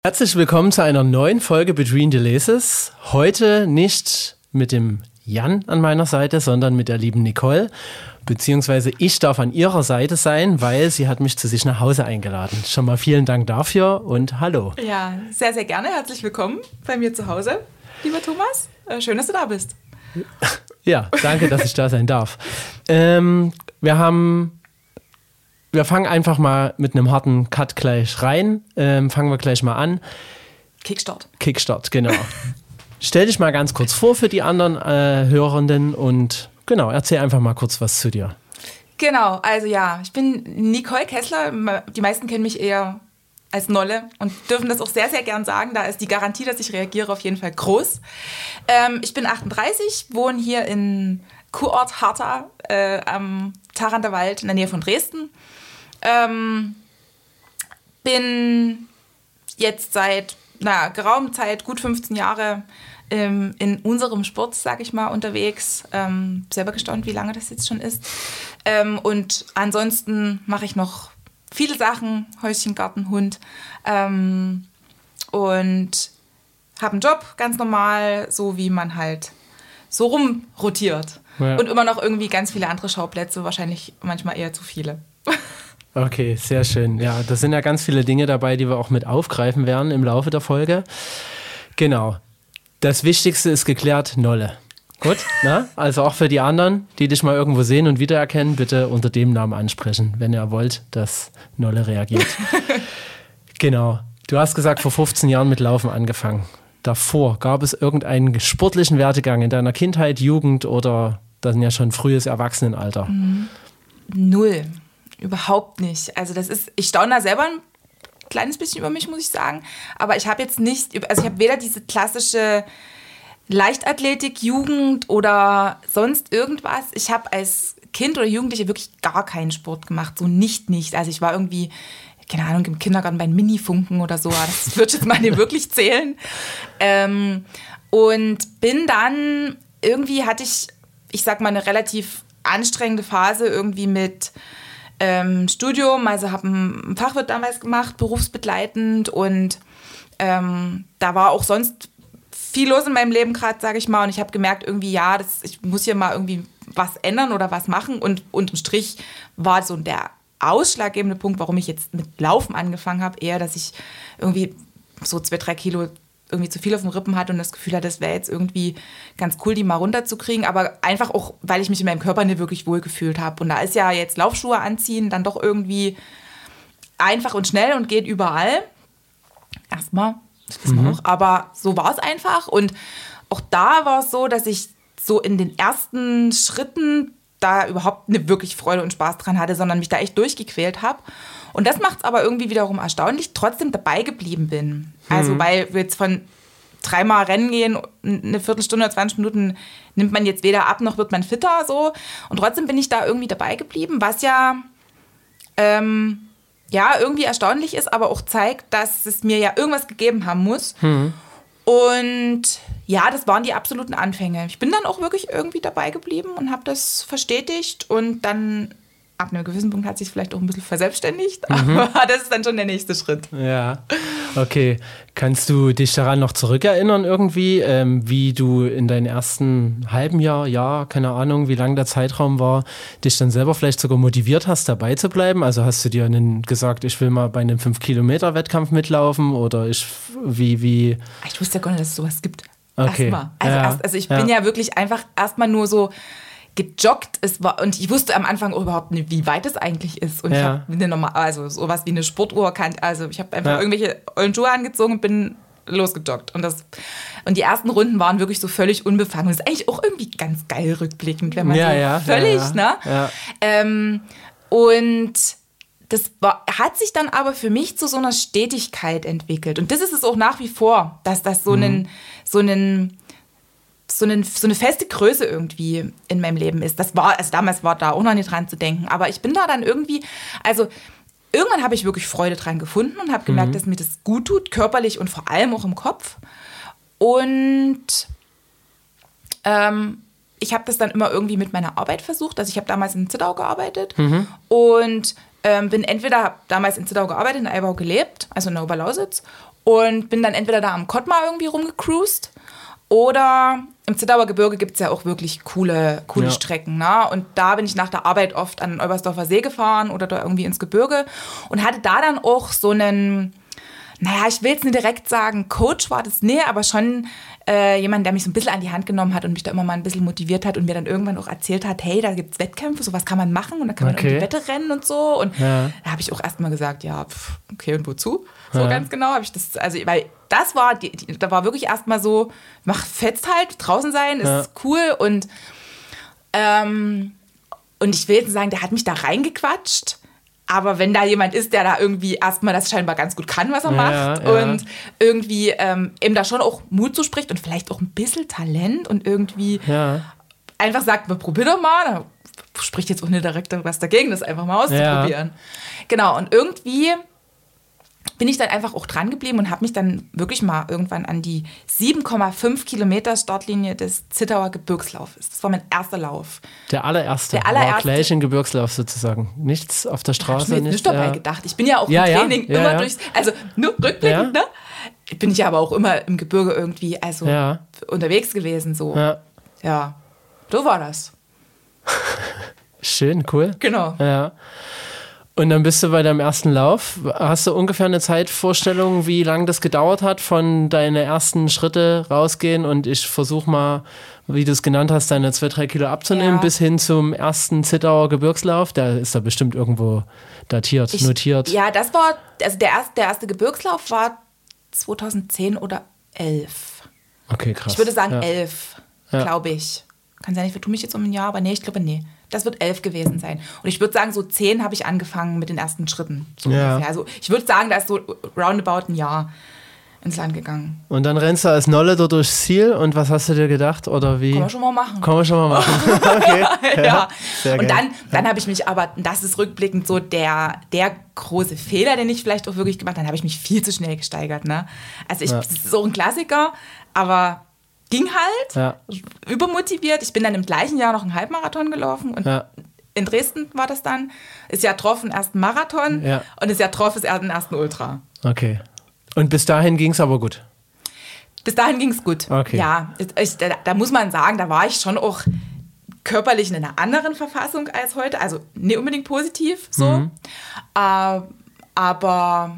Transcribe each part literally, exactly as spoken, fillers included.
Herzlich willkommen zu einer neuen Folge Between the Laces. Heute nicht mit dem Jan an meiner Seite, sondern mit der lieben Nicole. Beziehungsweise ich darf an ihrer Seite sein, weil sie hat mich zu sich nach Hause eingeladen. Schon mal vielen Dank dafür und hallo. Ja, sehr, sehr gerne. Herzlich willkommen bei mir zu Hause, lieber Thomas. Schön, dass du da bist. Ja, danke, dass ich da sein darf. Ähm, wir haben... Wir fangen einfach mal mit einem harten Cut gleich rein. Ähm, fangen wir gleich mal an. Kickstart. Kickstart, genau. Stell dich mal ganz kurz vor für die anderen äh, Hörenden und genau, erzähl einfach mal kurz was zu dir. Genau, also ja, ich bin Nicole Kessler. Die meisten kennen mich eher als Nolle und dürfen das auch sehr, sehr gern sagen. Da ist die Garantie, dass ich reagiere, auf jeden Fall groß. Ähm, ich bin achtunddreißig, wohne hier in Kurort Harta äh, am Tharanter Wald in der Nähe von Dresden. Ähm, bin jetzt seit na, geraumer Zeit, gut fünfzehn Jahre, ähm, in unserem Sport, sag ich mal, unterwegs. Ähm, selber gestaunt, wie lange das jetzt schon ist. Ähm, und ansonsten mache ich noch viele Sachen, Häuschen, Garten, Hund. Ähm, und habe einen Job, ganz normal, so wie man halt so rumrotiert. Ja. Und immer noch irgendwie ganz viele andere Schauplätze, wahrscheinlich manchmal eher zu viele. Okay, sehr schön. Ja, da sind ja ganz viele Dinge dabei, die wir auch mit aufgreifen werden im Laufe der Folge. Genau. Das Wichtigste ist geklärt, Nolle. Gut, na? Also auch für die anderen, die dich mal irgendwo sehen und wiedererkennen, bitte unter dem Namen ansprechen, wenn ihr wollt, dass Nolle reagiert. Genau. Du hast gesagt, vor fünfzehn Jahren mit Laufen angefangen. Davor, gab es irgendeinen sportlichen Werdegang in deiner Kindheit, Jugend oder dann ja schon frühes Erwachsenenalter? Null. Überhaupt nicht. Also das ist, ich staune da selber ein kleines bisschen über mich, muss ich sagen. Aber ich habe jetzt nicht, also ich habe weder diese klassische Leichtathletik, Jugend oder sonst irgendwas. Ich habe als Kind oder Jugendliche wirklich gar keinen Sport gemacht. So nicht, nicht. Also ich war irgendwie, keine Ahnung, im Kindergarten bei Minifunken oder so. Das wird jetzt mal nicht wirklich zählen. Ähm, und bin dann, irgendwie hatte ich, ich sag mal, eine relativ anstrengende Phase irgendwie mit Ähm, Studium, also habe einen Fachwirt damals gemacht, berufsbegleitend und ähm, da war auch sonst viel los in meinem Leben gerade, sage ich mal, und ich habe gemerkt irgendwie, ja, das, ich muss hier mal irgendwie was ändern oder was machen und unterm Strich war so der ausschlaggebende Punkt, warum ich jetzt mit Laufen angefangen habe, eher, dass ich irgendwie so zwei, drei Kilo irgendwie zu viel auf den Rippen hatte und das Gefühl hatte, das wäre jetzt irgendwie ganz cool, die mal runterzukriegen, aber einfach auch, weil ich mich in meinem Körper nicht wirklich wohl gefühlt habe. Und da ist ja jetzt Laufschuhe anziehen dann doch irgendwie einfach und schnell und geht überall. Erstmal, das wissen wir Mhm. auch, aber so war es einfach. Und auch da war es so, dass ich so in den ersten Schritten da überhaupt nicht wirklich Freude und Spaß dran hatte, sondern mich da echt durchgequält habe. Und das macht es aber irgendwie wiederum erstaunlich, trotzdem dabei geblieben bin. Also, weil wir jetzt von dreimal Rennen gehen, eine Viertelstunde, zwanzig Minuten nimmt man jetzt weder ab, noch wird man fitter, so. Und trotzdem bin ich da irgendwie dabei geblieben, was ja, ähm, ja, irgendwie erstaunlich ist, aber auch zeigt, dass es mir ja irgendwas gegeben haben muss. Mhm. Und ja, das waren die absoluten Anfänge. Ich bin dann auch wirklich irgendwie dabei geblieben und habe das verstetigt und dann ab einem gewissen Punkt hat sich vielleicht auch ein bisschen verselbstständigt, Mhm. aber das ist dann schon der nächste Schritt. Ja, okay. Kannst du dich daran noch zurückerinnern irgendwie, ähm, wie du in deinem ersten halben Jahr, Jahr, keine Ahnung, wie lang der Zeitraum war, dich dann selber vielleicht sogar motiviert hast, dabei zu bleiben? Also hast du dir einen gesagt, ich will mal bei einem fünf Kilometer Wettkampf mitlaufen oder ich, wie, wie? Ich wusste ja gar nicht, dass es sowas gibt. Okay. Erstmal. Also, Ja. erst, also ich Ja. bin ja wirklich einfach erstmal nur so gejoggt. Es war, und ich wusste am Anfang auch überhaupt nicht, wie weit es eigentlich ist. Und Ja. ich habe eine normal, also sowas wie eine Sportuhr kannt. Also ich habe einfach Ja. irgendwelche ollen Schuhe angezogen und bin losgejoggt. Und, das, und die ersten Runden waren wirklich so völlig unbefangen. Und das ist eigentlich auch irgendwie ganz geil rückblickend, wenn man Ja, so ja, völlig, ja, ja. ne? Ja. Ähm, und das war, hat sich dann aber für mich zu so einer Stetigkeit entwickelt. Und das ist es auch nach wie vor, dass das so einen, so einen So eine, so eine feste Größe irgendwie in meinem Leben ist. Das war, also damals war da auch noch nicht dran zu denken, aber ich bin da dann irgendwie, also irgendwann habe ich wirklich Freude dran gefunden und habe gemerkt, Mhm. dass mir das gut tut, körperlich und vor allem auch im Kopf. Und ähm, ich habe das dann immer irgendwie mit meiner Arbeit versucht. Also ich habe damals in Zittau gearbeitet Mhm. und ähm, bin entweder damals in Zittau gearbeitet, in Eibau gelebt, also in der Oberlausitz, und bin dann entweder da am Kottmar irgendwie rumgecruised oder im Zittauer Gebirge gibt es ja auch wirklich coole, coole ja. Strecken. Ne? Und da bin ich nach der Arbeit oft an den Oberstdorfer See gefahren oder da irgendwie ins Gebirge und hatte da dann auch so einen, naja, ich will jetzt nicht direkt sagen, Coach war das, nee, aber schon äh, jemand, der mich so ein bisschen an die Hand genommen hat und mich da immer mal ein bisschen motiviert hat und mir dann irgendwann auch erzählt hat, hey, da gibt es Wettkämpfe, sowas kann man machen und da kann man okay. um die Wette rennen und so. Und ja. da habe ich auch erst mal gesagt, ja, pff, okay, und wozu? So ja. ganz genau habe ich das, also, weil das war, die, die, da war wirklich erst mal so, mach fetzt halt, draußen sein, ist ja. cool und ähm, und ich will jetzt sagen, der hat mich da reingequatscht. Aber wenn da jemand ist, der da irgendwie erstmal das scheinbar ganz gut kann, was er ja, macht ja. und irgendwie ähm, ihm da schon auch Mut zuspricht und vielleicht auch ein bisschen Talent und irgendwie ja. einfach sagt, probier doch mal, da spricht jetzt auch nicht direkt was dagegen, das einfach mal auszuprobieren. Ja. Genau, und irgendwie bin ich dann einfach auch dran geblieben und habe mich dann wirklich mal irgendwann an die sieben Komma fünf Kilometer Startlinie des Zittauer Gebirgslaufes. Das war mein erster Lauf. Der allererste. Der allererste. War gleich ein Gebirgslauf sozusagen. Nichts auf der Straße. Ich mir jetzt nicht nicht dabei ja. gedacht. Ich bin ja auch ja, im Training ja, ja, immer ja. durchs, also nur rückblickend, ja. ne? Bin ich ja aber auch immer im Gebirge irgendwie, also ja. unterwegs gewesen, so. Ja. ja, so war das. Schön, cool. Genau. Ja. Und dann bist du bei deinem ersten Lauf. Hast du ungefähr eine Zeitvorstellung, wie lange das gedauert hat, von deinen ersten Schritte rausgehen und ich versuche mal, wie du es genannt hast, deine zwei, drei Kilo abzunehmen, Ja. bis hin zum ersten Zittauer Gebirgslauf? Der ist da bestimmt irgendwo datiert, Ich, notiert. Ja, das war, also der erste, der erste Gebirgslauf war zweitausendzehn oder elf. Okay, krass. Ich würde sagen ja. elf, Ja. glaube ich. Kann sein, ich vertue mich jetzt um ein Jahr, aber nee, ich glaube, nee. Das wird elf gewesen sein. Und ich würde sagen, so zehn habe ich angefangen mit den ersten Schritten. So Ja. ungefähr. Also ich würde sagen, da ist so roundabout ein Jahr ins Land gegangen. Und dann rennst du als Nolle dort durchs Ziel und was hast du dir gedacht? Oder wie? Kann man schon mal machen. Kann man schon mal machen. Okay. ja. Sehr Und geil. dann, dann habe ich mich aber, das ist rückblickend so der, der große Fehler, den ich vielleicht auch wirklich gemacht habe, dann habe ich mich viel zu schnell gesteigert. Ne? Also ich, Ja. das ist so ein Klassiker, aber ging halt, Ja. übermotiviert. Ich bin dann im gleichen Jahr noch einen Halbmarathon gelaufen und Ja. in Dresden war das dann. Ist ja drauf den ersten Marathon Ja. und ist ja drauf ist den ersten Ultra. Okay. Und bis dahin ging es aber gut. Bis dahin ging es gut. Okay. Ja, ich, da, da muss man sagen, da war ich schon auch körperlich in einer anderen Verfassung als heute. Also nicht unbedingt positiv so. Mhm. Äh, aber,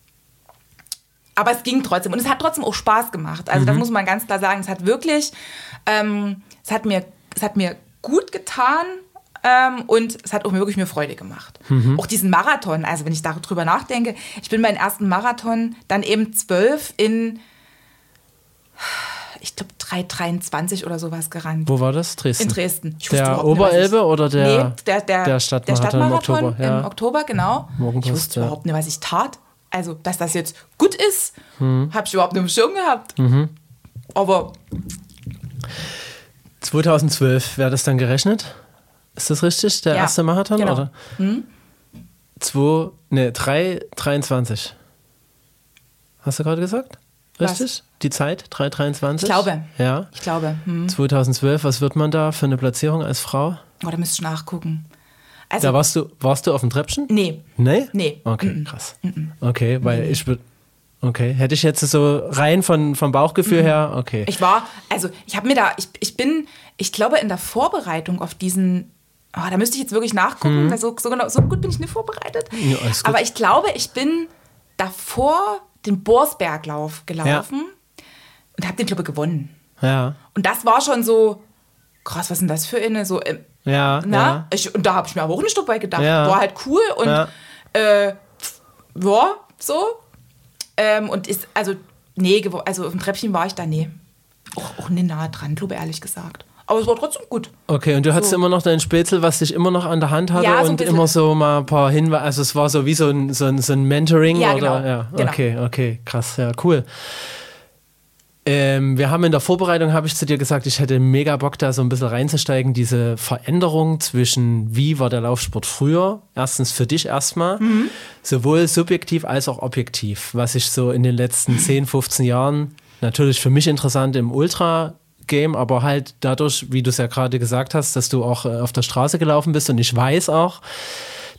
aber es ging trotzdem. Und es hat trotzdem auch Spaß gemacht. Also Mhm. das muss man ganz klar sagen. Es hat wirklich, ähm, es hat mir, es hat mir gut getan. Ähm, und es hat auch wirklich mir Freude gemacht. Mhm. Auch diesen Marathon, also wenn ich darüber nachdenke, ich bin meinen ersten Marathon dann eben zwölf in, ich glaube, drei dreiundzwanzig oder sowas gerannt. Wo war das? Dresden? In Dresden. Ich wusste Der überhaupt nicht, was Oberelbe ich, oder der, nee, der, der, der Stadtmarathon, der Stadtmarathon im Oktober? Ja. Im Oktober, genau. Morgenpost, ich wusste ja. überhaupt nicht, was ich tat. Also, dass das jetzt gut ist, Mhm. habe ich überhaupt nicht im Schirm gehabt. Aber zweitausendzwölf wäre das dann gerechnet? Ist das richtig? Der Ja, erste Marathon? genau. Oder? Zwei, ne, drei dreiundzwanzig. Hast du gerade gesagt? Richtig? Was? Die Zeit? drei dreiundzwanzig? Ich glaube. Ja. ich glaube, hm. zweitausendzwölf, was wird man da für eine Platzierung als Frau? oh, da müsste ich nachgucken. Also, Da warst du, warst du auf dem Treppchen? nee, Nee? nee. Okay, krass. Okay, weil ich würde. Okay, hätte ich jetzt so rein von, vom Bauchgefühl her, okay. Ich war, also ich habe mir da, ich, ich bin, ich glaube in der Vorbereitung auf diesen, oh, da müsste ich jetzt wirklich nachgucken, weil so, so, genau, so gut bin ich nicht vorbereitet. Ja, alles gut. Aber ich glaube, ich bin davor den Borsberglauf gelaufen und habe den, glaube ich, gewonnen. Ja, Und das war schon so, krass, was ist denn das für eine, so, ähm, ja, na? ja. Ich, und da habe ich mir aber auch nicht dabei gedacht. Ja. War halt cool und Ja. äh, ja, so. Ähm, und ist, also, nee, gewo- also auf dem Treppchen war ich da, nee. Auch, auch nicht nahe dran, glaube ich, ehrlich gesagt. Aber es war trotzdem gut. Okay, und du hattest So. immer noch deinen Spätzl, was dich immer noch an der Hand hatte Ja, so ein und bisschen. immer so mal ein paar Hinweise, also es war so wie so ein, so ein, so ein Mentoring Ja, oder? genau. Ja, Genau. okay, okay, krass, ja, cool. Ähm, wir haben in der Vorbereitung, habe ich zu dir gesagt, ich hätte mega Bock, da so ein bisschen reinzusteigen, diese Veränderung zwischen, wie war der Laufsport früher, erstens für dich erstmal, Mhm. sowohl subjektiv als auch objektiv, was ich so in den letzten zehn, fünfzehn Jahren, natürlich für mich interessant im Ultra-Game, aber halt dadurch, wie du es ja gerade gesagt hast, dass du auch äh, auf der Straße gelaufen bist und ich weiß auch,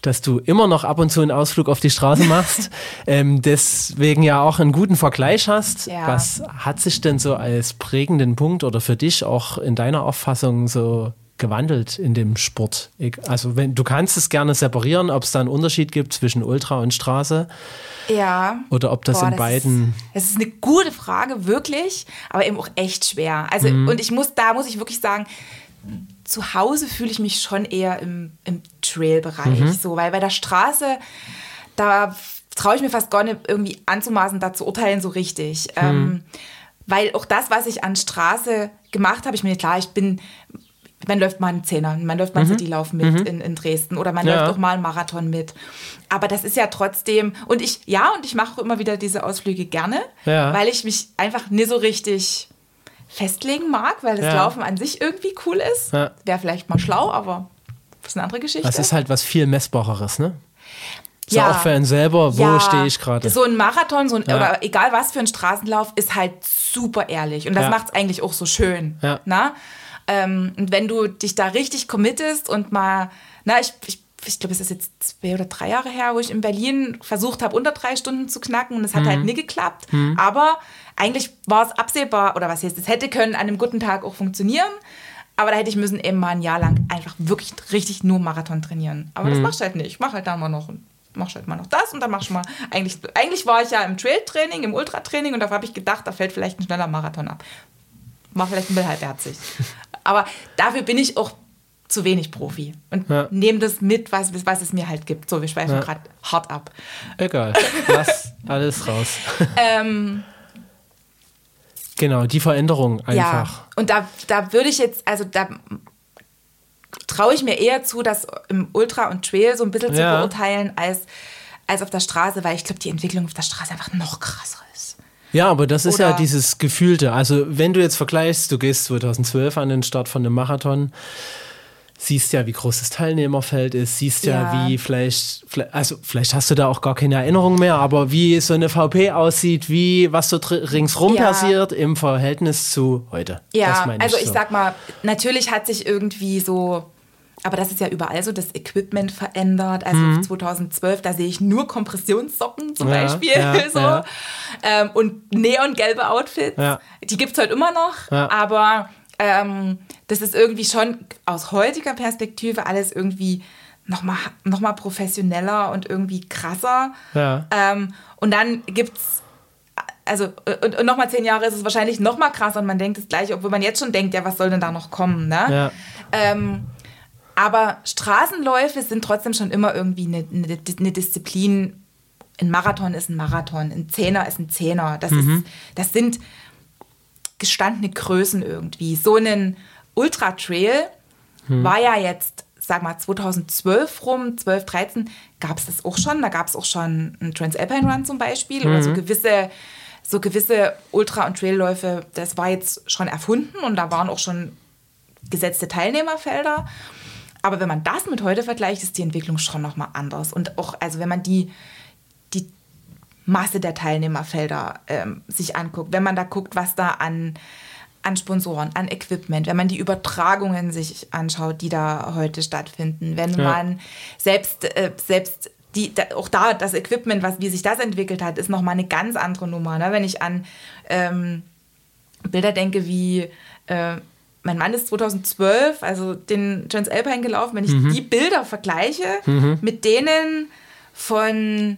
dass du immer noch ab und zu einen Ausflug auf die Straße machst, ähm, deswegen ja auch einen guten Vergleich hast. Ja. Was hat sich denn so als prägenden Punkt oder für dich auch in deiner Auffassung so gewandelt in dem Sport? Also wenn du kannst es gerne separieren, ob es da einen Unterschied gibt zwischen Ultra und Straße. Ja. Oder ob das Boah, in das beiden... Ist, das ist eine gute Frage, wirklich, aber eben auch echt schwer. Also Mhm. und ich muss, da muss ich wirklich sagen, zu Hause fühle ich mich schon eher im, im Trail-Bereich, Mhm. so, weil bei der Straße, da traue ich mir fast gar nicht irgendwie anzumaßen, da zu urteilen so richtig. Mhm. Ähm, weil auch das, was ich an Straße gemacht habe, ich mir klar, ich bin... Man läuft mal einen Zehner, man läuft mal einen mhm. Citylauf mit mhm. in, in Dresden oder man ja. läuft auch mal einen Marathon mit. Aber das ist ja trotzdem, und ich, ja, und ich mache auch immer wieder diese Ausflüge gerne, ja. weil ich mich einfach nicht so richtig festlegen mag, weil das ja. Laufen an sich irgendwie cool ist. Ja. Wäre vielleicht mal schlau, aber das ist eine andere Geschichte. Das ist halt was viel Messbareres, ne? So ja. auch für einen selber, wo ja. stehe ich gerade? So ein Marathon so ein, ja. oder egal was für ein Straßenlauf ist halt super ehrlich und das ja. macht es eigentlich auch so schön. Ja. Na? Ähm, und wenn du dich da richtig committest und mal, na, ich, ich, ich glaube, es ist jetzt zwei oder drei Jahre her, wo ich in Berlin versucht habe, unter drei Stunden zu knacken und es hat mhm. halt nie geklappt. Mhm. Aber eigentlich war es absehbar, oder was heißt, es hätte können an einem guten Tag auch funktionieren, aber da hätte ich müssen eben mal ein Jahr lang einfach wirklich richtig nur Marathon trainieren. Aber mhm. das machst du halt nicht. Ich mache halt da mal noch machst halt mal noch das und dann machst du mal, eigentlich, eigentlich war ich ja im Trail-Training, im Ultratraining und da habe ich gedacht, da fällt vielleicht ein schneller Marathon ab. War vielleicht ein bisschen halbherzig. Aber dafür bin ich auch zu wenig Profi und ja. nehme das mit, was, was es mir halt gibt. So, wir schweifen ja. gerade hart ab. Egal, lass alles raus. ähm, genau, die Veränderung einfach. Ja, und da, da würde ich jetzt, also da traue ich mir eher zu, das im Ultra und Trail so ein bisschen ja. zu beurteilen, als, als auf der Straße, weil ich glaube, die Entwicklung auf der Straße einfach noch krasser ist. Ja, aber das ist Oder ja dieses Gefühlte. Also wenn du jetzt vergleichst, du gehst zweitausendzwölf an den Start von einem Marathon, siehst ja, wie groß das Teilnehmerfeld ist, siehst ja, ja wie vielleicht, also vielleicht hast du da auch gar keine Erinnerung mehr, aber wie so eine V P aussieht, wie was so ringsrum ja. passiert im Verhältnis zu heute. Ja, ich also ich so. sag mal, natürlich hat sich irgendwie so, aber das ist ja überall so, das Equipment verändert. Also mhm. zweitausendzwölf, da sehe ich nur Kompressionssocken zum ja, Beispiel. Ja, so. ja. Ähm, und neongelbe Outfits. Ja. Die gibt es heute immer noch. Ja. Aber ähm, das ist irgendwie schon aus heutiger Perspektive alles irgendwie nochmal noch mal professioneller und irgendwie krasser. Ja. Ähm, und dann gibt es, also und, und nochmal zehn Jahre ist es wahrscheinlich nochmal krasser und man denkt das Gleiche, obwohl man jetzt schon denkt, ja, was soll denn da noch kommen? Ne? Ja. Ähm, Aber Straßenläufe sind trotzdem schon immer irgendwie eine, eine, eine Disziplin. Ein Marathon ist ein Marathon, ein Zehner ist ein Zehner. Das, mhm. ist, das sind gestandene Größen irgendwie. So ein Ultra-Trail mhm. war ja jetzt, sag mal, zweitausendzwölf rum, zwölf, dreizehn, gab es das auch schon. Da gab es auch schon einen Transalpine Run zum Beispiel mhm. oder so gewisse, so gewisse Ultra- und Trailläufe. Das war jetzt schon erfunden und da waren auch schon gesetzte Teilnehmerfelder. Aber wenn man das mit heute vergleicht, ist die Entwicklung schon nochmal anders. Und auch, also wenn man die, die Masse der Teilnehmerfelder ähm, sich anguckt, wenn man da guckt, was da an, an Sponsoren, an Equipment, wenn man die Übertragungen sich anschaut, die da heute stattfinden, wenn ja. man selbst, äh, selbst die, da, auch da das Equipment, was, wie sich das entwickelt hat, ist nochmal eine ganz andere Nummer. Ne? Wenn ich an ähm, Bilder denke wie... Äh, mein Mann ist zweitausendzwölf, also den Transalpine gelaufen. Wenn ich mhm. die Bilder vergleiche mhm. mit denen von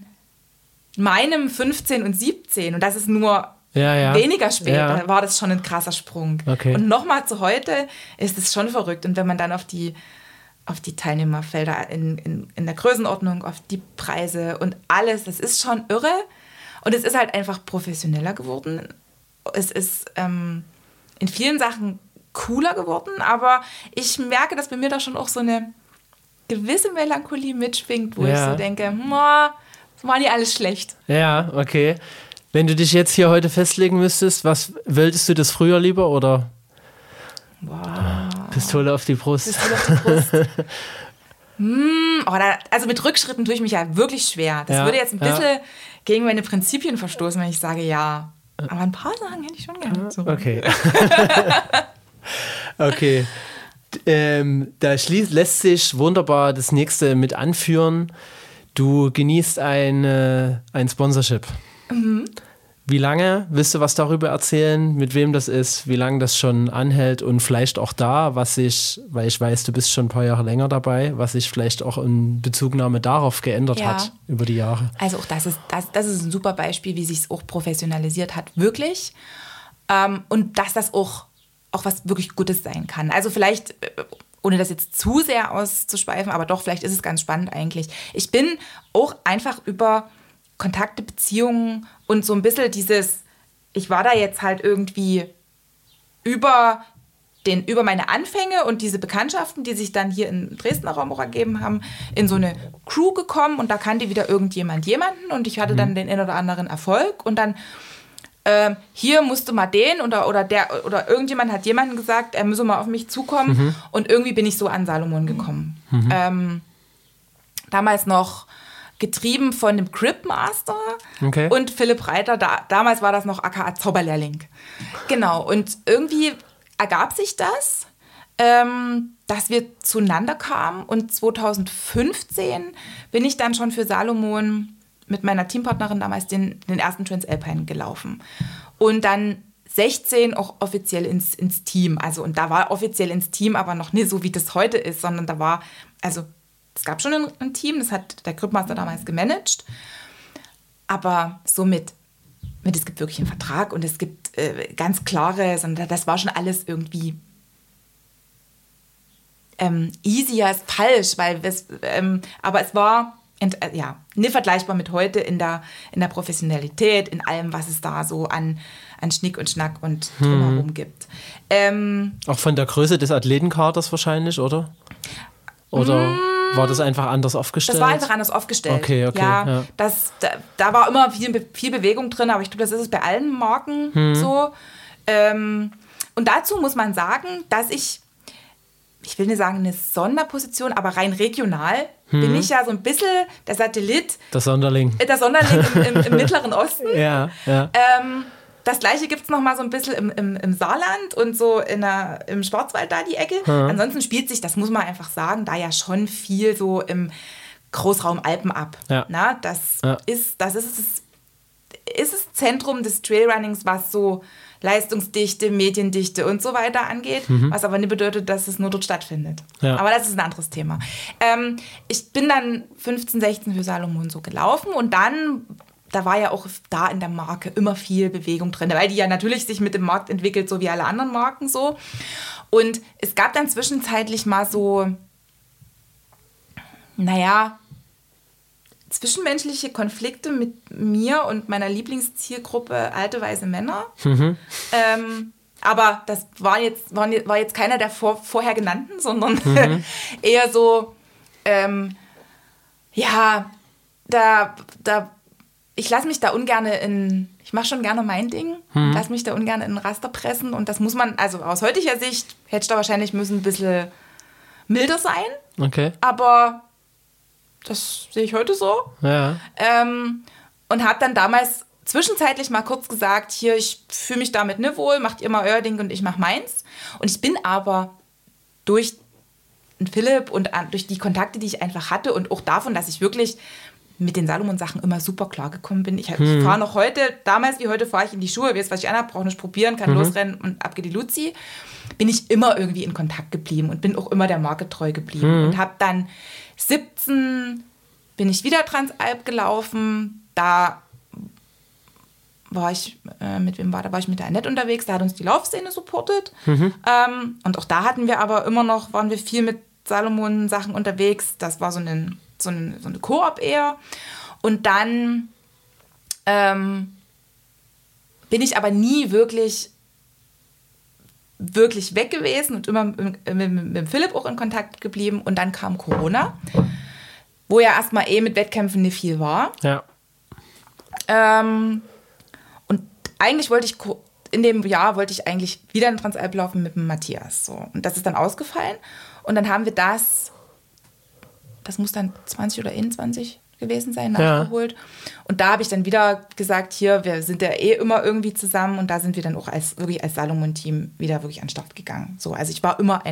meinem fünfzehn und siebzehn, und das ist nur ja, ja. weniger später, ja. war das schon ein krasser Sprung. Okay. Und nochmal zu heute ist es schon verrückt. Und wenn man dann auf die, auf die Teilnehmerfelder in, in, in der Größenordnung, auf die Preise und alles, das ist schon irre. Und es ist halt einfach professioneller geworden. Es ist ähm, in vielen Sachen cooler geworden, aber ich merke, dass bei mir da schon auch so eine gewisse Melancholie mitschwingt, wo ja. ich so denke, das war nicht alles schlecht. Ja, okay. Wenn du dich jetzt hier heute festlegen müsstest, was wolltest du das früher lieber oder? Wow. Pistole auf die Brust. Pistole auf die Brust. hm, oh, da, also mit Rückschritten tue ich mich ja wirklich schwer. Das ja, würde jetzt ein bisschen ja. gegen meine Prinzipien verstoßen, wenn ich sage ja. Aber ein paar Sachen hätte ich schon gerne. So. Okay. Okay. Ähm, da schließt, lässt sich wunderbar das nächste mit anführen. Du genießt ein, äh, ein Sponsorship. Mhm. Wie lange? Willst du was darüber erzählen, mit wem das ist, wie lange das schon anhält und vielleicht auch da, was sich, weil ich weiß, du bist schon ein paar Jahre länger dabei, was sich vielleicht auch in Bezugnahme darauf geändert ja. hat über die Jahre? Also auch das ist, das, das ist ein super Beispiel, wie sich es auch professionalisiert hat, wirklich. Ähm, und dass das auch, auch was wirklich Gutes sein kann. Also vielleicht, ohne das jetzt zu sehr auszuschweifen, aber doch, vielleicht ist es ganz spannend eigentlich. Ich bin auch einfach über Kontakte, Beziehungen und so ein bisschen dieses, ich war da jetzt halt irgendwie über, den, über meine Anfänge und diese Bekanntschaften, die sich dann hier im Dresdner Raum auch ergeben haben, in so eine Crew gekommen und da kannte wieder irgendjemand jemanden und ich hatte dann den einen oder anderen Erfolg und dann ähm, hier musste mal den oder, oder, der, oder irgendjemand hat jemandem gesagt, er müsse mal auf mich zukommen mhm. und irgendwie bin ich so an Salomon gekommen. Mhm. Ähm, damals noch getrieben von dem Cribmaster okay. und Philipp Reiter, da, damals war das noch aka Zauberlehrling. Genau, und irgendwie ergab sich das, ähm, dass wir zueinander kamen und zweitausendfünfzehn bin ich dann schon für Salomon mit meiner Teampartnerin damals den, den ersten Transalpine gelaufen. Und dann sechzehn auch offiziell ins, ins Team. Also, und da war offiziell ins Team, aber noch nicht so, wie das heute ist, sondern da war, also es gab schon ein, ein Team, das hat der Cribmaster damals gemanagt, aber so mit, mit es gibt wirklich einen Vertrag und es gibt äh, ganz klare, sondern das war schon alles irgendwie ähm, easier ist falsch, weil es, ähm, aber es war ent, äh, ja, nicht vergleichbar mit heute in der, in der Professionalität, in allem, was es da so an, an Schnick und Schnack und drumherum hm. gibt. Ähm, Auch von der Größe des Athletenkaders wahrscheinlich, oder? Oder mm, war das einfach anders aufgestellt? Das war einfach anders aufgestellt. Okay, okay. Ja, ja. Das, da, da war immer viel, viel Bewegung drin, aber ich glaube, das ist es bei allen Marken hm. so. Ähm, und dazu muss man sagen, dass ich, ich will nicht sagen eine Sonderposition, aber rein regional hm. bin ich ja so ein bisschen der Satellit. Der Sonderling. Der Sonderling im, im, im Mittleren Osten. Ja, ja. Ähm, Das Gleiche gibt es noch mal so ein bisschen im, im, im Saarland und so in der, im Schwarzwald da die Ecke. Mhm. Ansonsten spielt sich, das muss man einfach sagen, da ja schon viel so im Großraum Alpen ab. Ja. Na, das, ja. ist, das ist, das ist das Zentrum des Trailrunnings, was so Leistungsdichte, Mediendichte und so weiter angeht, mhm. was aber nicht bedeutet, dass es nur dort stattfindet. Ja. Aber das ist ein anderes Thema. Ähm, ich bin dann fünfzehn, sechzehn für Salomon so gelaufen und dann da war ja auch da in der Marke immer viel Bewegung drin, weil die ja natürlich sich mit dem Markt entwickelt, so wie alle anderen Marken so. Und es gab dann zwischenzeitlich mal so, naja, zwischenmenschliche Konflikte mit mir und meiner Lieblingszielgruppe alte, weiße Männer. Mhm. Ähm, aber das war jetzt, war, war jetzt keiner der vor, vorher genannten, sondern mhm. eher so, ähm, ja, da, da ich lasse mich da ungern in, ich mache schon gerne mein Ding, hm. lasse mich da ungern in ein Raster pressen und das muss man, also aus heutiger Sicht hätte ich da wahrscheinlich müssen ein bisschen milder sein, okay. aber das sehe ich heute so. Ja. Ähm, und habe dann damals zwischenzeitlich mal kurz gesagt, hier, ich fühle mich damit nicht wohl, macht ihr mal euer Ding und ich mache meins. Und ich bin aber durch Philipp und durch die Kontakte, die ich einfach hatte und auch davon, dass ich wirklich mit den Salomon-Sachen immer super klar gekommen bin. Ich, hm. ich fahre noch heute, damals wie heute, fahre ich in die Schuhe, weiß, was ich anhabe, brauche nicht probieren, kann mhm. losrennen und ab geht die Luzi. Bin ich immer irgendwie in Kontakt geblieben und bin auch immer der Marke treu geblieben. Mhm. Und habe dann siebzehn bin ich wieder Transalp gelaufen. Da war ich, äh, mit wem war da? War ich mit der Annette unterwegs, da hat uns die Laufszene supportet. Mhm. Ähm, und auch da hatten wir aber immer noch, waren wir viel mit Salomon-Sachen unterwegs. Das war so ein so eine, so eine Koop eher. Und dann ähm, bin ich aber nie wirklich, wirklich weg gewesen und immer mit, mit, mit Philipp auch in Kontakt geblieben. Und dann kam Corona, wo ja erstmal eh mit Wettkämpfen nicht viel war. Ja. Ähm, und eigentlich wollte ich, in dem Jahr wollte ich eigentlich wieder in Transalp laufen mit dem Matthias. So. Und das ist dann ausgefallen. Und dann haben wir das Das muss dann zwanzig oder einundzwanzig gewesen sein, nachgeholt. Ja. Und da habe ich dann wieder gesagt, hier, wir sind ja eh immer irgendwie zusammen. Und da sind wir dann auch als, wirklich als Salomon-Team wieder wirklich an den Start gegangen. So, also ich war immer einfach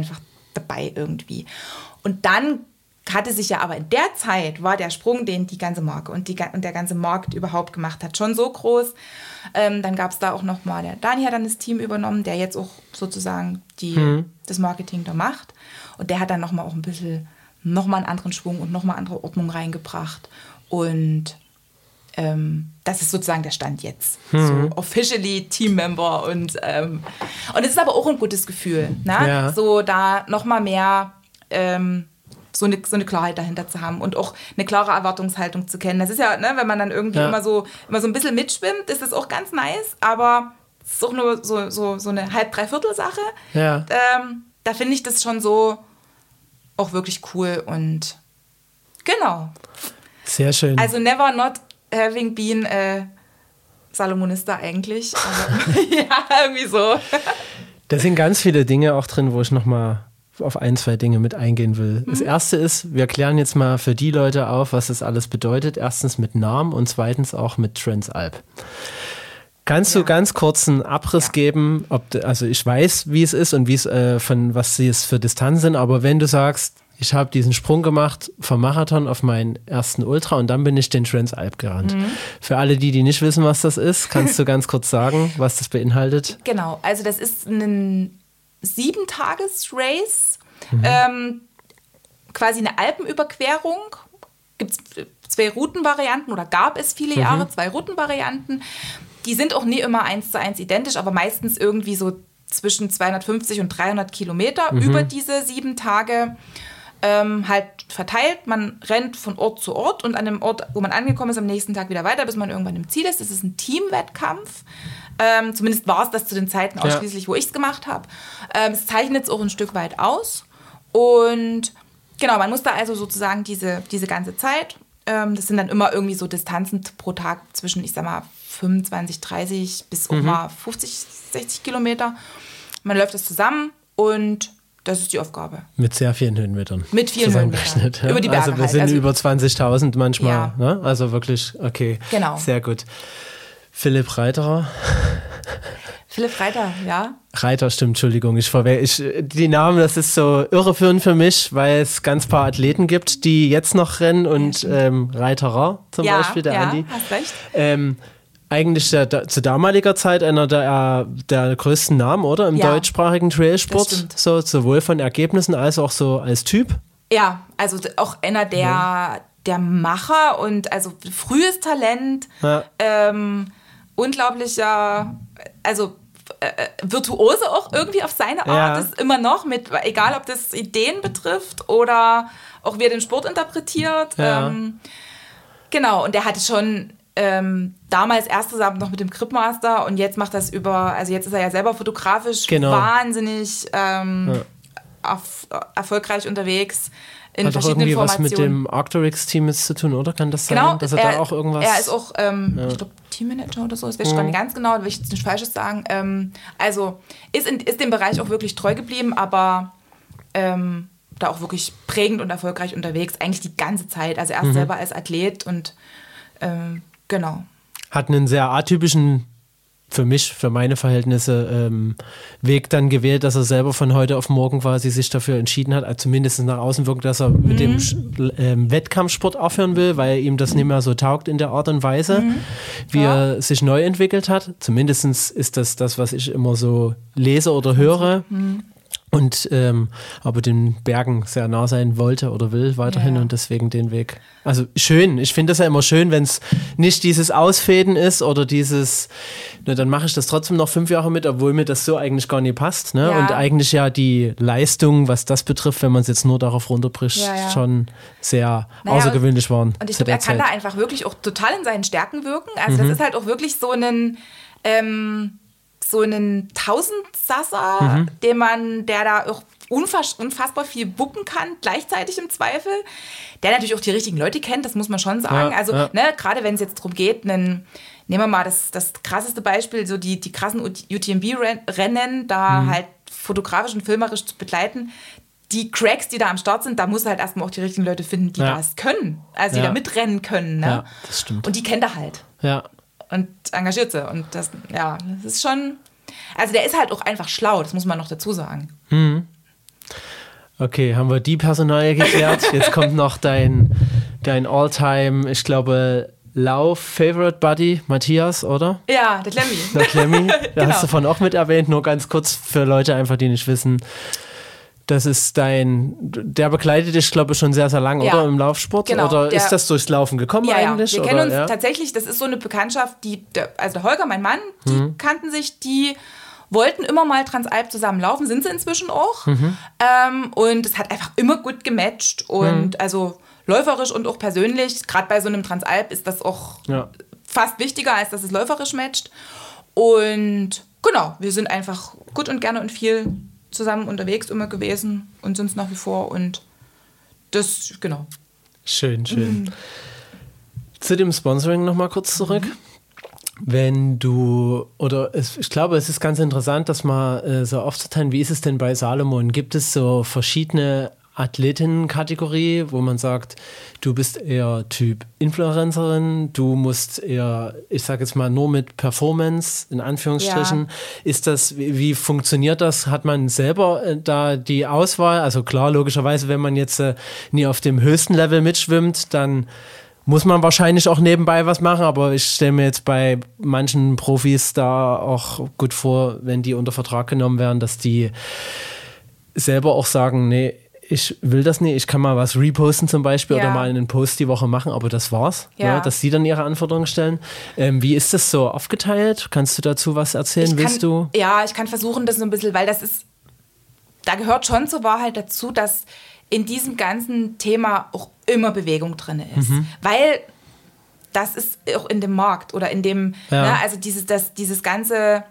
dabei irgendwie. Und dann hatte sich ja aber in der Zeit, war der Sprung, den die ganze Marke und, die, und der ganze Markt überhaupt gemacht hat, schon so groß. Ähm, dann gab es da auch nochmal, der Dani hat dann das Team übernommen, der jetzt auch sozusagen die, mhm. das Marketing da macht. Und der hat dann nochmal auch ein bisschen, nochmal einen anderen Schwung und nochmal andere Ordnung reingebracht. Und ähm, das ist sozusagen der Stand jetzt. Mhm. So officially Teammember. Und, ähm, und es ist aber auch ein gutes Gefühl, ne? Ja. So da nochmal mehr ähm, so eine, so eine Klarheit dahinter zu haben und auch eine klare Erwartungshaltung zu kennen. Das ist ja, ne, wenn man dann irgendwie ja. immer, so, immer so ein bisschen mitschwimmt, ist das auch ganz nice, aber es ist auch nur so, so, so eine Halb-Dreiviertel-Sache. Ja. Ähm, da finde ich das schon so auch wirklich cool und genau. Sehr schön. Also never not having been äh, Salomonista eigentlich, aber ja, irgendwie so. Da sind ganz viele Dinge auch drin, wo ich nochmal auf ein, zwei Dinge mit eingehen will. Das erste ist, wir klären jetzt mal für die Leute auf, was das alles bedeutet. Erstens mit Namen und zweitens auch mit Transalp. Kannst ja. du ganz kurz einen Abriss ja. geben, ob, also ich weiß, wie es ist und wie es äh, von was sie es für Distanzen sind, aber wenn du sagst, ich habe diesen Sprung gemacht vom Marathon auf meinen ersten Ultra und dann bin ich den Transalp gerannt. Mhm. Für alle die, die nicht wissen, was das ist, kannst du ganz kurz sagen, was das beinhaltet? Genau, also das ist ein Sieben-Tages-Race, mhm. ähm, quasi eine Alpenüberquerung. Gibt es zwei Routenvarianten oder gab es viele mhm. Jahre zwei Routenvarianten. Die sind auch nie immer eins zu eins identisch, aber meistens irgendwie so zwischen zweihundertfünfzig und dreihundert Kilometer mhm. über diese sieben Tage ähm, halt verteilt. Man rennt von Ort zu Ort und an dem Ort, wo man angekommen ist, am nächsten Tag wieder weiter, bis man irgendwann im Ziel ist. Das ist ein Teamwettkampf. Ähm, zumindest war es das zu den Zeiten ausschließlich, ja. wo ich es gemacht habe. Ähm, es zeichnet es auch ein Stück weit aus. Und genau, man muss da also sozusagen diese, diese ganze Zeit, ähm, das sind dann immer irgendwie so Distanzen pro Tag zwischen, ich sag mal, fünfundzwanzig, dreißig bis mhm. auch mal fünfzig, sechzig Kilometer. Man läuft das zusammen und das ist die Aufgabe. Mit sehr vielen Höhenmetern. Mit vielen Höhenmetern. Ja. Über die Berge. Also wir sind halt. also, über zwanzigtausend manchmal. Ja. Ne? Also wirklich, okay. Genau. Sehr gut. Philipp Reiterer. Philipp Reiter, ja. Reiter, stimmt, Entschuldigung. Ich verwähle ich, die Namen, das ist so irreführend für mich, weil es ganz paar Athleten gibt, die jetzt noch rennen und ja, ähm, Reiterer zum ja, Beispiel, der ja, Andi. Hast recht. Ähm, eigentlich der, der, zu damaliger Zeit einer der, der größten Namen, oder? Im ja, deutschsprachigen Trailsport. So, sowohl von Ergebnissen als auch so als Typ. Ja, also auch einer der, ja. der Macher und also frühes Talent, ja. ähm, unglaublicher, also äh, Virtuose auch irgendwie auf seine Art, ja. ist immer noch mit, egal ob das Ideen betrifft oder auch wie er den Sport interpretiert. Ja. Ähm, genau, und der hatte schon ähm, damals erst zusammen noch mit dem Cripmaster und jetzt macht das über, also jetzt ist er ja selber fotografisch genau. wahnsinnig ähm, ja. erf- erfolgreich unterwegs. In Hat verschiedenen irgendwie Formationen. Was mit dem Arcturix-Team jetzt zu tun, oder? Kann das sein, genau, dass er, er da auch irgendwas... Er ist auch, ähm, ja. ich glaube, Teammanager oder so, das weiß ich mhm. gar nicht ganz genau, da will ich jetzt nichts Falsches sagen. Ähm, also ist, in, ist dem Bereich auch wirklich treu geblieben, aber ähm, da auch wirklich prägend und erfolgreich unterwegs, eigentlich die ganze Zeit. Also erst mhm. selber als Athlet und ähm, genau. Hat einen sehr atypischen... für mich, für meine Verhältnisse, ähm, Weg dann gewählt, dass er selber von heute auf morgen quasi sich dafür entschieden hat, also zumindest nach außen wirkt, dass er mhm. mit dem ähm, Wettkampfsport aufhören will, weil ihm das nicht mehr so taugt in der Art und Weise, mhm. wie ja. er sich neu entwickelt hat. Zumindest ist das das, was ich immer so lese oder höre. Mhm. Und ähm, aber den Bergen sehr nah sein wollte oder will weiterhin ja. und deswegen den Weg. Also schön, ich finde das ja immer schön, wenn es nicht dieses Ausfäden ist oder dieses, ne, dann mache ich das trotzdem noch fünf Jahre mit, obwohl mir das so eigentlich gar nicht passt. Ne? Ja. Und eigentlich ja die Leistung, was das betrifft, wenn man es jetzt nur darauf runterbricht, ja, ja. schon sehr naja, außergewöhnlich waren. Und ich glaube, er kann Zeit. da einfach wirklich auch total in seinen Stärken wirken. Also mhm. das ist halt auch wirklich so ein... Ähm, so einen Tausendsasser, mhm. den man, der da auch unfass, unfassbar viel wuppen kann, gleichzeitig im Zweifel, der natürlich auch die richtigen Leute kennt, das muss man schon sagen. Ja, also ja. ne, gerade wenn es jetzt darum geht, einen, nehmen wir mal das, das krasseste Beispiel, so die, die krassen U T M B-Rennen, da mhm. halt fotografisch und filmerisch zu begleiten, die Cracks, die da am Start sind, da muss halt erstmal auch die richtigen Leute finden, die ja. das können, also die ja. da mitrennen können. Ne? Ja, das stimmt. Und die kennt er halt. Ja. Und engagiert sie. Und das, ja, das ist schon. Also der ist halt auch einfach schlau, das muss man noch dazu sagen. Mhm. Okay, haben wir die Personalie geklärt. Jetzt kommt noch dein, dein All-Time, ich glaube, Lauf-Favorite-Buddy, Matthias, oder? Ja, der Klemmi. Der Klemmi, da Genau. hast du von auch mit erwähnt, nur ganz kurz für Leute einfach, die nicht wissen. Das ist dein, der begleitet dich, glaube ich, schon sehr, sehr lang, Ja. oder? Im Laufsport? Genau, Oder der- ist das durchs Laufen gekommen Ja, ja, eigentlich? wir oder? kennen uns ja? tatsächlich, das ist so eine Bekanntschaft, die, der, also der Holger, mein Mann, die Mhm. kannten sich, die wollten immer mal Transalp zusammen laufen, sind sie inzwischen auch. Mhm. Ähm, und es hat einfach immer gut gematcht und Mhm. also läuferisch und auch persönlich, gerade bei so einem Transalp ist das auch Ja. fast wichtiger, als dass es läuferisch matcht. Und genau, wir sind einfach gut und gerne und viel zusammen unterwegs immer gewesen und sind es nach wie vor und das, genau. Schön, schön. Zu dem Sponsoring nochmal kurz zurück. Wenn du, oder es, ich glaube, es ist ganz interessant, das mal äh, so aufzuteilen, wie ist es denn bei Salomon? Gibt es so verschiedene Athletinnen-Kategorie, wo man sagt, du bist eher Typ Influencerin, du musst eher, ich sage jetzt mal, nur mit Performance, in Anführungsstrichen. Ja. Ist das, wie, wie funktioniert das? Hat man selber äh, da die Auswahl? Also klar, logischerweise, wenn man jetzt äh, nie auf dem höchsten Level mitschwimmt, dann muss man wahrscheinlich auch nebenbei was machen, aber ich stelle mir jetzt bei manchen Profis da auch gut vor, wenn die unter Vertrag genommen werden, dass die selber auch sagen, nee, ich will das nicht, ich kann mal was reposten zum Beispiel Ja. oder mal einen Post die Woche machen, aber das war's, Ja. ne, dass sie dann ihre Anforderungen stellen. Ähm, wie ist das so aufgeteilt? Kannst du dazu was erzählen? Ich Willst kann, du? Ja, ich kann versuchen, das so ein bisschen, weil das ist, da gehört schon zur Wahrheit dazu, dass in diesem ganzen Thema auch immer Bewegung drin ist. Mhm. Weil das ist auch in dem Markt oder in dem, Ja. ne, also dieses, das, dieses ganze,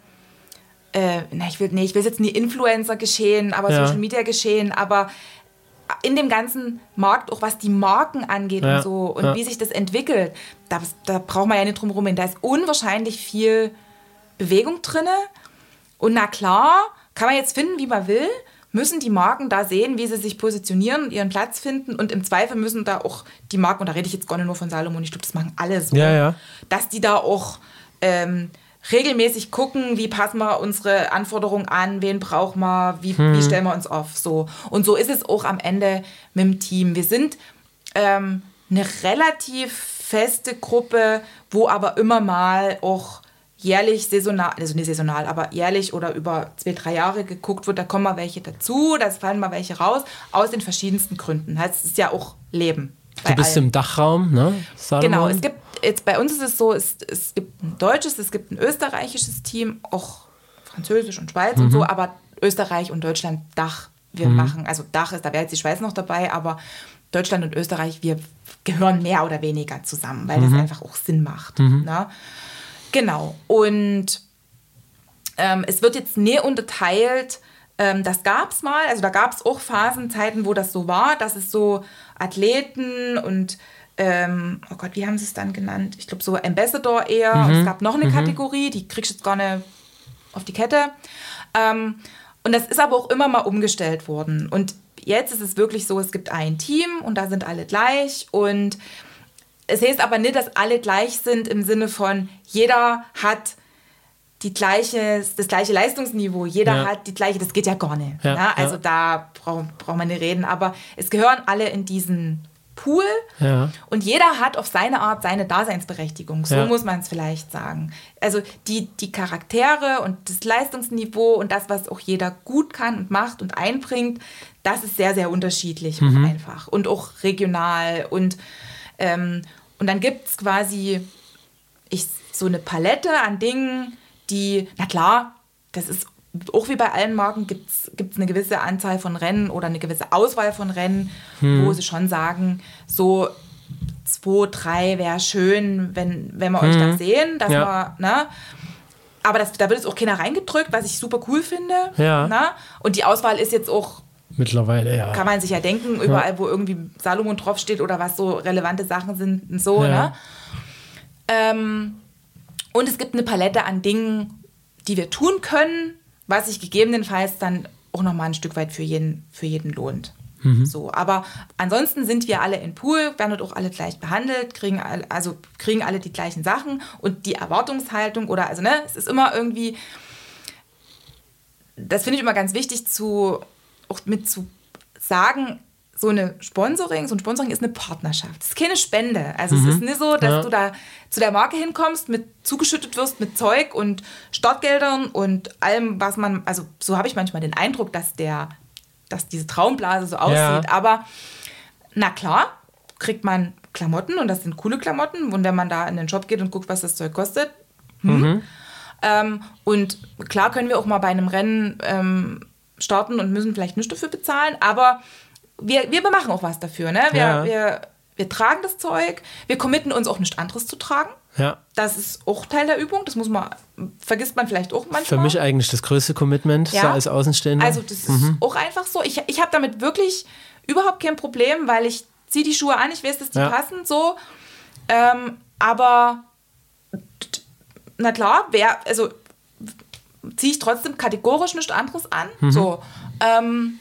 äh, na, ich will, nee, ich will jetzt nie Influencer geschehen, aber Ja. Social Media geschehen, aber in dem ganzen Markt, auch was die Marken angeht Ja. und so und Ja. wie sich das entwickelt, da, da braucht man ja nicht drum herum. Da ist unwahrscheinlich viel Bewegung drin. Und na klar, kann man jetzt finden, wie man will, müssen die Marken da sehen, wie sie sich positionieren und ihren Platz finden. Und im Zweifel müssen da auch die Marken, und da rede ich jetzt gar nicht nur von Salomon, ich glaube, das machen alle so, Ja, ja. dass die da auch ähm, regelmäßig gucken, wie passen wir unsere Anforderungen an, wen brauchen wir, wie, wie stellen wir uns auf. So. Und so ist es auch am Ende mit dem Team. Wir sind ähm, eine relativ feste Gruppe, wo aber immer mal auch jährlich, saisonal, also nicht saisonal, aber jährlich oder über zwei, drei Jahre geguckt wird, da kommen mal welche dazu, da fallen mal welche raus, aus den verschiedensten Gründen. Das ist ja auch Leben. Du bist im Dachraum, ne? Salomon? Genau, es gibt, jetzt bei uns ist es so, es, es gibt ein deutsches, es gibt ein österreichisches Team, auch Französisch und Schweiz und so, aber Österreich und Deutschland Dach, wir machen, also Dach ist, da wäre jetzt die Schweiz noch dabei, aber Deutschland und Österreich, wir gehören mehr oder weniger zusammen, weil das einfach auch Sinn macht. Ne? Genau, und ähm, es wird jetzt näher unterteilt, ähm, das gab es mal, also da gab es auch Phasen, Zeiten, wo das so war, dass es so Athleten und ähm, oh Gott, wie haben sie es dann genannt? Ich glaube so Ambassador eher. Und es gab noch eine Kategorie, die kriegst du jetzt gar nicht auf die Kette. Ähm, und das ist aber auch immer mal umgestellt worden. Und jetzt ist es wirklich so, es gibt ein Team und da sind alle gleich. Und es heißt aber nicht, dass alle gleich sind im Sinne von, jeder hat die gleiche, das gleiche Leistungsniveau, jeder Ja. hat die gleiche, das geht ja gar nicht. Ja, Ja, also ja. da braucht brauch man nicht reden. Aber es gehören alle in diesen Pool Ja. und jeder hat auf seine Art seine Daseinsberechtigung. So Ja. muss man es vielleicht sagen. Also die, die Charaktere und das Leistungsniveau und das, was auch jeder gut kann und macht und einbringt, das ist sehr, sehr unterschiedlich auch einfach. Und auch regional. Und, ähm, und dann gibt es quasi ich, so eine Palette an Dingen, die, na klar, das ist auch wie bei allen Marken, gibt es eine gewisse Anzahl von Rennen oder eine gewisse Auswahl von Rennen, wo sie schon sagen, so zwei, drei wäre schön, wenn, wenn wir euch da sehen, dass Ja. wir, ne? Aber das, da wird jetzt auch keiner reingedrückt, was ich super cool finde. Ja. Ne? Und die Auswahl ist jetzt auch, Mittlerweile, ja. kann man sich ja denken, überall, wo irgendwie Salomon draufsteht oder was so relevante Sachen sind und so, Ja. ne? Ähm, und es gibt eine Palette an Dingen, die wir tun können, was sich gegebenenfalls dann auch nochmal ein Stück weit für jeden, für jeden lohnt. So, aber ansonsten sind wir alle in Pool, werden dort auch alle gleich behandelt, kriegen alle, also kriegen alle die gleichen Sachen und die Erwartungshaltung oder also ne, es ist immer irgendwie, das finde ich immer ganz wichtig zu auch mit zu sagen, so eine Sponsoring, so ein Sponsoring ist eine Partnerschaft. Es ist keine Spende. Also mhm. es ist nicht so, dass ja. du da zu der Marke hinkommst, mit zugeschüttet wirst mit Zeug und Startgeldern und allem, was man, also so habe ich manchmal den Eindruck, dass der, dass diese Traumblase so aussieht. Ja. Aber na klar, kriegt man Klamotten und das sind coole Klamotten. Und wenn man da in den Shop geht und guckt, was das Zeug kostet. Hm. Mhm. Ähm, und klar können wir auch mal bei einem Rennen ähm, starten und müssen vielleicht nichts dafür bezahlen, aber Wir, wir machen auch was dafür, ne? Wir, ja. wir, wir tragen das Zeug, wir committen uns auch nichts anderes zu tragen. Ja. Das ist auch Teil der Übung, das muss man, vergisst man vielleicht auch manchmal. Für mich eigentlich das größte Commitment, ja. so als Außenstehender. Also das mhm. ist auch einfach so. Ich, ich habe damit wirklich überhaupt kein Problem, weil ich ziehe die Schuhe an, ich weiß, dass die ja. passen, so. Ähm, aber na klar, wer, also ziehe ich trotzdem kategorisch nichts anderes an. Mhm. So. Ähm,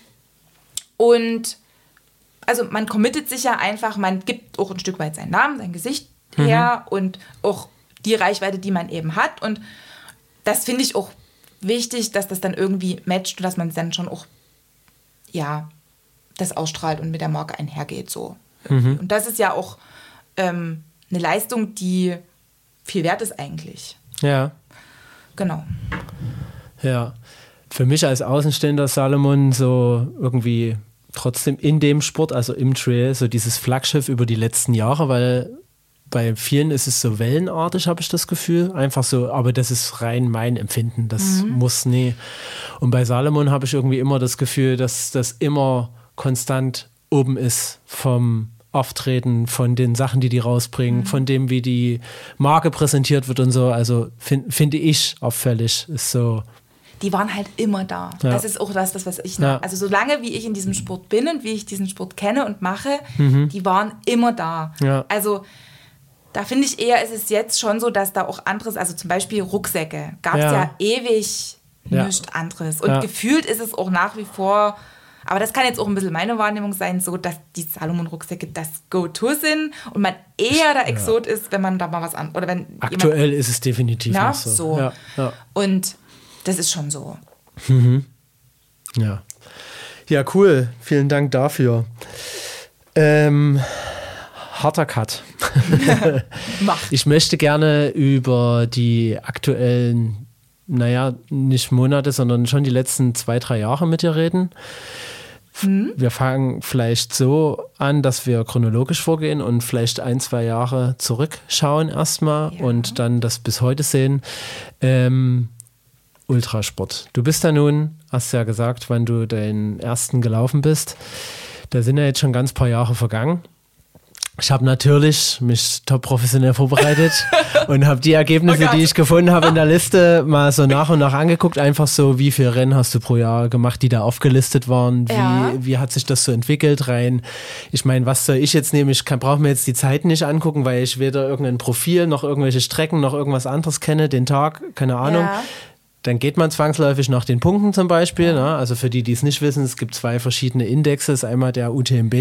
und also man committet sich ja einfach, man gibt auch ein Stück weit seinen Namen, sein Gesicht mhm. her und auch die Reichweite, die man eben hat. Und das finde ich auch wichtig, dass das dann irgendwie matcht und dass man dann schon auch, ja, das ausstrahlt und mit der Marke einhergeht. So. Mhm. Und das ist ja auch ähm, eine Leistung, die viel wert ist eigentlich. Ja. Genau. Ja. Für mich als Außenstehender, Salomon, so irgendwie trotzdem in dem Sport, also im Trail, so dieses Flaggschiff über die letzten Jahre, weil bei vielen ist es so wellenartig, habe ich das Gefühl. Einfach so, aber das ist rein mein Empfinden. Das mhm. muss nie. Und bei Salomon habe ich irgendwie immer das Gefühl, dass das immer konstant oben ist vom Auftreten, von den Sachen, die die rausbringen, mhm. von dem, wie die Marke präsentiert wird und so. Also find, finde ich auffällig. Ist so. Die waren halt immer da. Ja. Das ist auch das, das was ich noch, ja. also solange wie ich in diesem Sport bin und wie ich diesen Sport kenne und mache, mhm. die waren immer da. Ja. Also da finde ich eher, ist es jetzt schon so, dass da auch anderes, also zum Beispiel Rucksäcke, gab es ja. ja ewig ja. nichts anderes. Und ja. gefühlt ist es auch nach wie vor, aber das kann jetzt auch ein bisschen meine Wahrnehmung sein, so, dass die Salomon-Rucksäcke das Go-To sind und man eher der Exot ja. ist, wenn man da mal was an, oder wenn aktuell jemand, ist es definitiv na, noch so. so. Ja. Ja. Und das ist schon so. Mhm. Ja. Ja, cool. Vielen Dank dafür. Ähm, harter Cut. Mach. Ich möchte gerne über die aktuellen, naja, nicht Monate, sondern schon die letzten zwei, drei Jahre mit dir reden. Mhm. Wir fangen vielleicht so an, dass wir chronologisch vorgehen und vielleicht ein, zwei Jahre zurückschauen erstmal ja. und dann das bis heute sehen. Ähm, Ultrasport. Du bist da nun, hast ja gesagt, wann du den ersten gelaufen bist. Da sind ja jetzt schon ganz paar Jahre vergangen. Ich habe natürlich mich top professionell vorbereitet und habe die Ergebnisse, oh die ich gefunden habe in der Liste, mal so nach und nach angeguckt. Einfach so, wie viele Rennen hast du pro Jahr gemacht, die da aufgelistet waren? Wie, ja. wie hat sich das so entwickelt rein? Ich meine, was soll ich jetzt nehmen? Ich brauche mir jetzt die Zeiten nicht angucken, weil ich weder irgendein Profil, noch irgendwelche Strecken, noch irgendwas anderes kenne, den Tag, keine Ahnung. Ja. Dann geht man zwangsläufig nach den Punkten zum Beispiel. Ja. Ne? Also für die, die es nicht wissen, es gibt zwei verschiedene Indexes. Einmal der U T M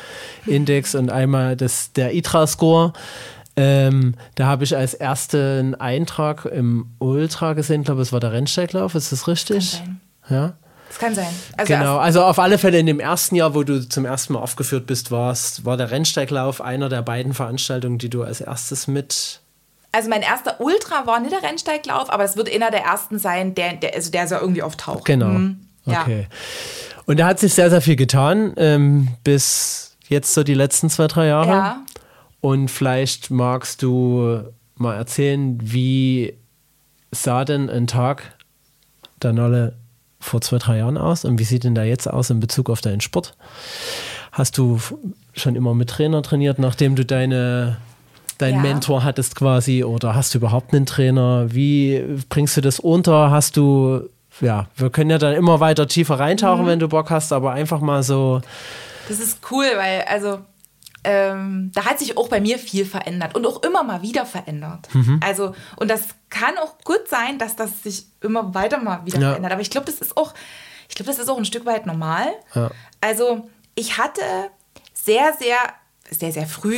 B-Index und einmal das, der I T R A-Score. Ähm, da habe ich als ersten Eintrag im Ultra gesehen, ich glaube, es war der Rennsteiglauf. Ist das richtig? Kann sein. Ja. Das kann sein. Also genau, also auf alle Fälle in dem ersten Jahr, wo du zum ersten Mal aufgeführt bist, warst, war der Rennsteiglauf einer der beiden Veranstaltungen, die du als erstes mit... Also mein erster Ultra war nicht der Rennsteiglauf, aber es wird einer der ersten sein, der, der, also der so irgendwie auftaucht. Genau, mhm. ja. Okay. Und da hat sich sehr, sehr viel getan, ähm, bis jetzt so die letzten zwei, drei Jahre. Ja. Und vielleicht magst du mal erzählen, wie sah denn ein Tag der Nolle vor zwei, drei Jahren aus und wie sieht denn da jetzt aus in Bezug auf deinen Sport? Hast du schon immer mit Trainer trainiert, nachdem du deine... deinen ja. Mentor hattest quasi, oder hast du überhaupt einen Trainer? Wie bringst du das unter? Hast du, ja, wir können ja dann immer weiter tiefer reintauchen, mhm. wenn du Bock hast, aber einfach mal so. Das ist cool, weil, also, ähm, da hat sich auch bei mir viel verändert und auch immer mal wieder verändert. Mhm. Also, und das kann auch gut sein, dass das sich immer weiter mal wieder ja. verändert. Aber ich glaube, das ist auch, ich glaube, das ist auch ein Stück weit normal. Ja. Also, ich hatte sehr, sehr, sehr, sehr früh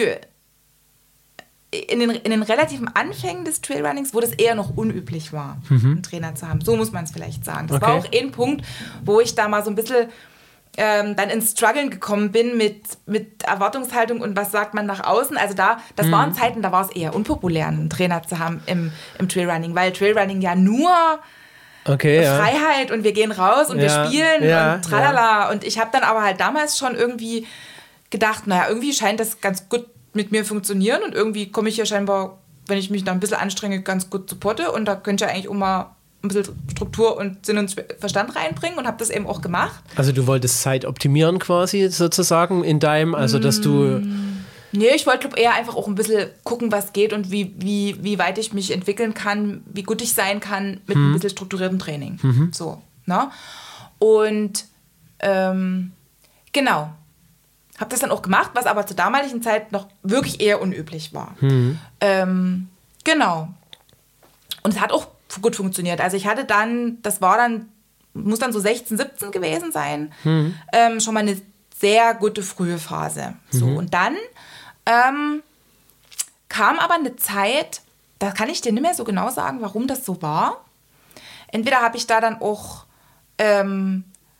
In den, in den relativen Anfängen des Trailrunnings, wo das eher noch unüblich war, mhm. einen Trainer zu haben. So muss man es vielleicht sagen. Das okay. war auch ein Punkt, wo ich da mal so ein bisschen ähm, dann ins Struggeln gekommen bin mit, mit Erwartungshaltung und was sagt man nach außen. Also da, das mhm. waren Zeiten, da war es eher unpopulär, einen Trainer zu haben im, im Trailrunning, weil Trailrunning ja nur okay, Freiheit ja. und wir gehen raus und ja, wir spielen ja, und tralala. Ja. Und ich habe dann aber halt damals schon irgendwie gedacht, naja, irgendwie scheint das ganz gut mit mir funktionieren und irgendwie komme ich hier scheinbar, wenn ich mich da ein bisschen anstrenge, ganz gut zu Potte und da könnte ich ja eigentlich auch mal ein bisschen Struktur und Sinn und Verstand reinbringen und habe das eben auch gemacht. Also du wolltest Zeit optimieren quasi sozusagen in deinem, also dass du... Nee, ich wollte eher einfach auch ein bisschen gucken, was geht und wie, wie, wie weit ich mich entwickeln kann, wie gut ich sein kann mit hm. ein bisschen strukturiertem Training. Mhm. So, ne? Und ähm, genau, habe das dann auch gemacht, was aber zur damaligen Zeit noch wirklich eher unüblich war. Mhm. Ähm, genau. Und es hat auch gut funktioniert. Also ich hatte dann, das war dann, muss dann so sechzehn, siebzehn gewesen sein, mhm. ähm, schon mal eine sehr gute frühe Phase. So, mhm. und dann ähm, kam aber eine Zeit, da kann ich dir nicht mehr so genau sagen, warum das so war. Entweder habe ich da dann auch, ähm,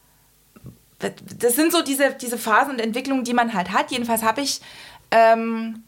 das sind so diese, diese Phasen und Entwicklungen, die man halt hat. Jedenfalls habe ich ähm,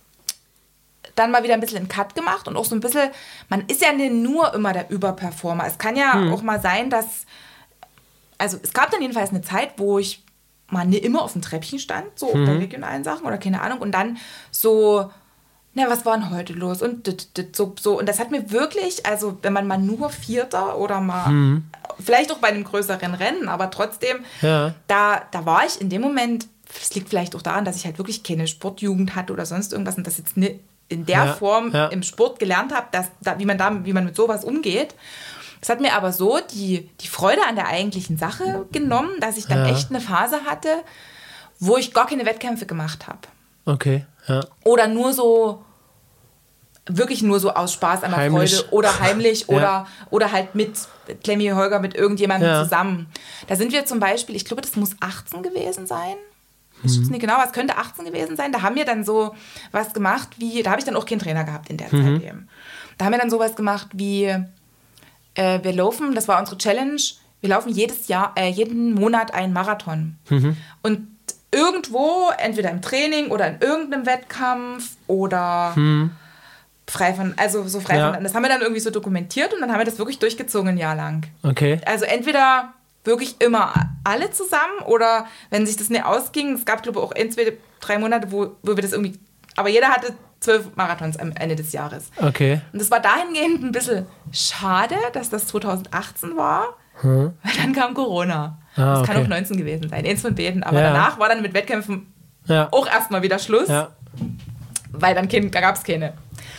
dann mal wieder ein bisschen einen Cut gemacht und auch so ein bisschen, man ist ja nicht nur immer der Überperformer. Es kann ja hm. auch mal sein, dass, also es gab dann jedenfalls eine Zeit, wo ich mal nicht immer auf dem Treppchen stand, so hm. bei regionalen Sachen oder keine Ahnung, und dann so, na, was war denn heute los? Und dit, dit, so, so. Und das hat mir wirklich, also wenn man mal nur Vierter oder mal, hm. vielleicht auch bei einem größeren Rennen, aber trotzdem, ja. da, da war ich in dem Moment, es liegt vielleicht auch daran, dass ich halt wirklich keine Sportjugend hatte oder sonst irgendwas und das jetzt nicht in der ja, Form ja. im Sport gelernt habe, dass, da, wie, man da, wie man mit sowas umgeht. Das hat mir aber so die, die Freude an der eigentlichen Sache genommen, dass ich dann ja. echt eine Phase hatte, wo ich gar keine Wettkämpfe gemacht habe. Okay, ja. Oder nur so, wirklich nur so aus Spaß an der heimlich. Freude oder heimlich ja. oder, oder halt mit Clemmy Holger, mit irgendjemandem ja. zusammen. Da sind wir zum Beispiel, ich glaube, das muss achtzehn gewesen sein. Ich weiß nicht genau, was könnte achtzehn gewesen sein. Da haben wir dann so was gemacht wie, da habe ich dann auch keinen Trainer gehabt in der mhm. Zeit eben. Da haben wir dann sowas gemacht wie, äh, wir laufen, das war unsere Challenge, wir laufen jedes Jahr, äh, jeden Monat einen Marathon. Mhm. Und irgendwo, entweder im Training oder in irgendeinem Wettkampf oder mhm. frei von, also so frei ja. von, das haben wir dann irgendwie so dokumentiert und dann haben wir das wirklich durchgezogen ein Jahr lang. Okay. Also entweder wirklich immer alle zusammen oder wenn sich das nicht ausging, es gab glaube ich auch entweder drei Monate, wo, wo wir das irgendwie, aber jeder hatte zwölf Marathons am Ende des Jahres. Okay. Und das war dahingehend ein bisschen schade, dass das zwanzig achtzehn war, hm. weil dann kam Corona. Ah, das kann okay. auch neunzehn gewesen sein, eins von beiden, aber ja. danach war dann mit Wettkämpfen ja. auch erstmal wieder Schluss, ja. weil dann gab es keine.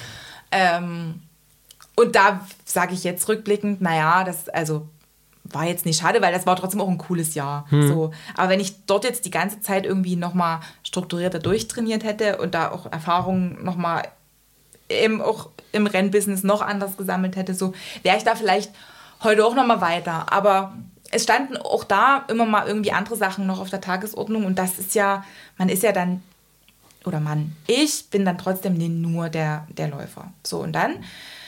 Ähm, und da sage ich jetzt rückblickend, naja, das, also war jetzt nicht schade, weil das war trotzdem auch ein cooles Jahr. Hm. So. Aber wenn ich dort jetzt die ganze Zeit irgendwie nochmal strukturierter durchtrainiert hätte und da auch Erfahrungen nochmal eben auch im Rennbusiness noch anders gesammelt hätte, so wäre ich da vielleicht heute auch nochmal weiter. Aber es standen auch da immer mal irgendwie andere Sachen noch auf der Tagesordnung und das ist ja, man ist ja dann, oder Mann, ich bin dann trotzdem nicht nur der, der Läufer. So, und dann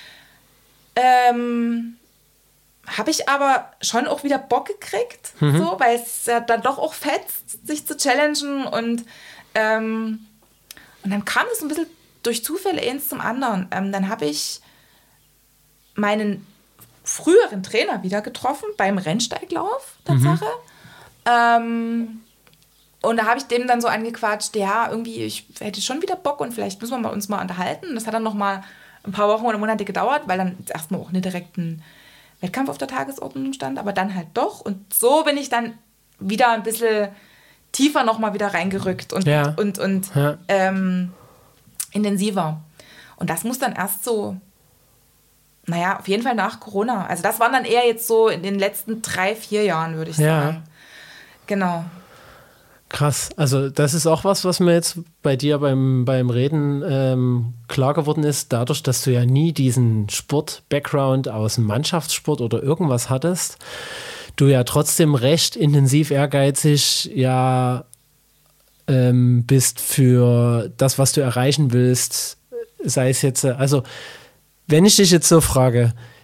ähm, habe ich aber schon auch wieder Bock gekriegt, mhm. so, weil es ja dann doch auch fetzt, sich zu challengen und, ähm, und dann kam es ein bisschen durch Zufälle eins zum anderen. Ähm, dann habe ich meinen früheren Trainer wieder getroffen beim Rennsteiglauf, Tatsache. Mhm. Ähm, und da habe ich dem dann so angequatscht, ja, irgendwie, ich hätte schon wieder Bock und vielleicht müssen wir mal uns mal unterhalten. Und das hat dann noch mal ein paar Wochen oder Monate gedauert, weil dann erstmal auch nicht direkt ein Wettkampf auf der Tagesordnung stand, aber dann halt doch. Und so bin ich dann wieder ein bisschen tiefer nochmal wieder reingerückt und, ja. und, und ja. ähm, intensiver. Und das muss dann erst so, naja, auf jeden Fall nach Corona. Also das waren dann eher jetzt so in den letzten drei, vier Jahren, würde ich ja. sagen. Genau. Krass. Also das ist auch was, was mir jetzt bei dir beim, beim Reden ähm, klar geworden ist, dadurch, dass du ja nie diesen Sport-Background aus dem Mannschaftssport oder irgendwas hattest, du ja trotzdem recht intensiv ehrgeizig ja ähm, bist für das, was du erreichen willst, sei es jetzt, also wenn ich dich jetzt so frage,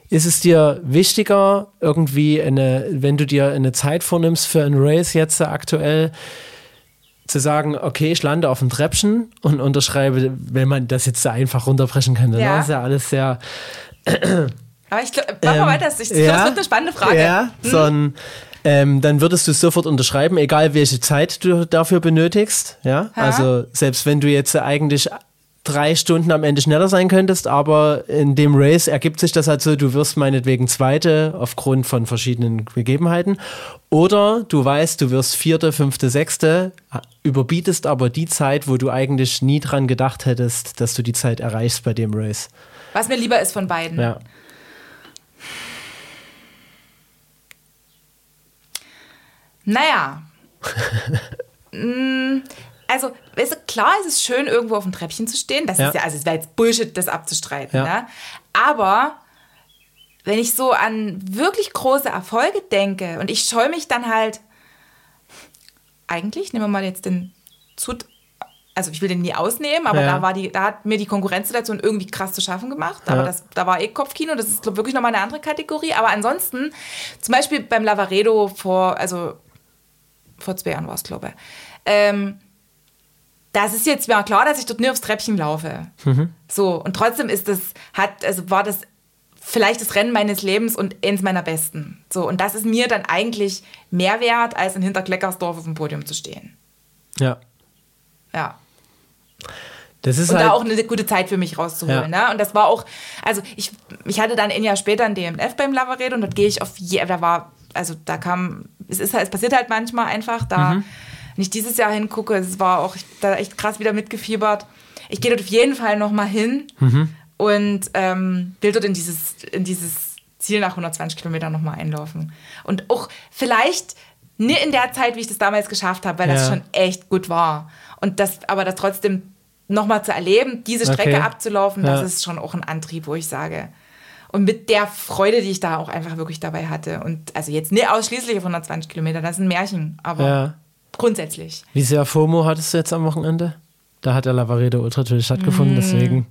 ist es dir wichtiger, irgendwie, eine, wenn du dir eine Zeit vornimmst für ein Race jetzt aktuell, zu sagen, okay, ich lande auf dem Treppchen und unterschreibe, wenn man das jetzt so einfach runterbrechen könnte. Ja. Das ist ja alles sehr... Aber ich glaube, mach mal Ähm, weiter, ich, das ja, wird eine spannende Frage. Ja, so ein, ähm, dann würdest du sofort unterschreiben, egal welche Zeit du dafür benötigst. Ja, Ha? also selbst wenn du jetzt eigentlich drei Stunden am Ende schneller sein könntest, aber in dem Race ergibt sich das halt so, du wirst meinetwegen Zweite aufgrund von verschiedenen Gegebenheiten oder du weißt, du wirst Vierte, Fünfte, Sechste, überbietest aber die Zeit, wo du eigentlich nie dran gedacht hättest, dass du die Zeit erreichst bei dem Race. Was mir lieber ist von beiden. Ja. Naja. mm, also, weißt du, klar ist es schön, irgendwo auf dem Treppchen zu stehen. Das Ja. ist ja, also es wäre jetzt Bullshit, das abzustreiten. Ja. Ne? Aber wenn ich so an wirklich große Erfolge denke und ich scheue mich dann halt, eigentlich, nehmen wir mal jetzt den Zut, also ich will den nie ausnehmen, aber Ja. da war die, da hat mir die Konkurrenzsituation irgendwie krass zu schaffen gemacht. Aber Ja. das, da war eh Kopfkino, das ist glaub, wirklich nochmal eine andere Kategorie. Aber ansonsten, zum Beispiel beim Lavaredo vor, also vor zwei Jahren war es, glaube ich. Ähm, das ist jetzt mir klar, dass ich dort nie aufs Treppchen laufe. Mhm. So, und trotzdem ist das, hat, also war das vielleicht das Rennen meines Lebens und eins meiner besten. So, und das ist mir dann eigentlich mehr wert, als in Hinterkleckersdorf auf dem Podium zu stehen. Ja. Ja. Das ist Und halt, da auch eine gute Zeit für mich rauszuholen. Ja. Ne? Und das war auch, also ich, ich hatte dann ein Jahr später ein D M F beim Lavaredo und dort gehe ich auf, je, da war, also da kam, es ist halt, es passiert halt manchmal einfach, da, Mhm. wenn ich dieses Jahr hingucke, es war auch, ich, da echt krass wieder mitgefiebert. Ich gehe dort auf jeden Fall nochmal hin Mhm. und ähm, will dort in dieses, in dieses Ziel nach hundertzwanzig Kilometern nochmal einlaufen. Und auch vielleicht nie in der Zeit, wie ich das damals geschafft habe, weil das Ja. schon echt gut war. Und das, aber das trotzdem nochmal zu erleben, diese Strecke Okay. abzulaufen, Ja. das ist schon auch ein Antrieb, wo ich sage. Und mit der Freude, die ich da auch einfach wirklich dabei hatte. Und also jetzt nicht ausschließlich auf hundertzwanzig Kilometer, das ist ein Märchen, aber Ja. grundsätzlich. Wie sehr FOMO hattest du jetzt am Wochenende? Da hat der Lavaredo Ultra Trail stattgefunden, deswegen.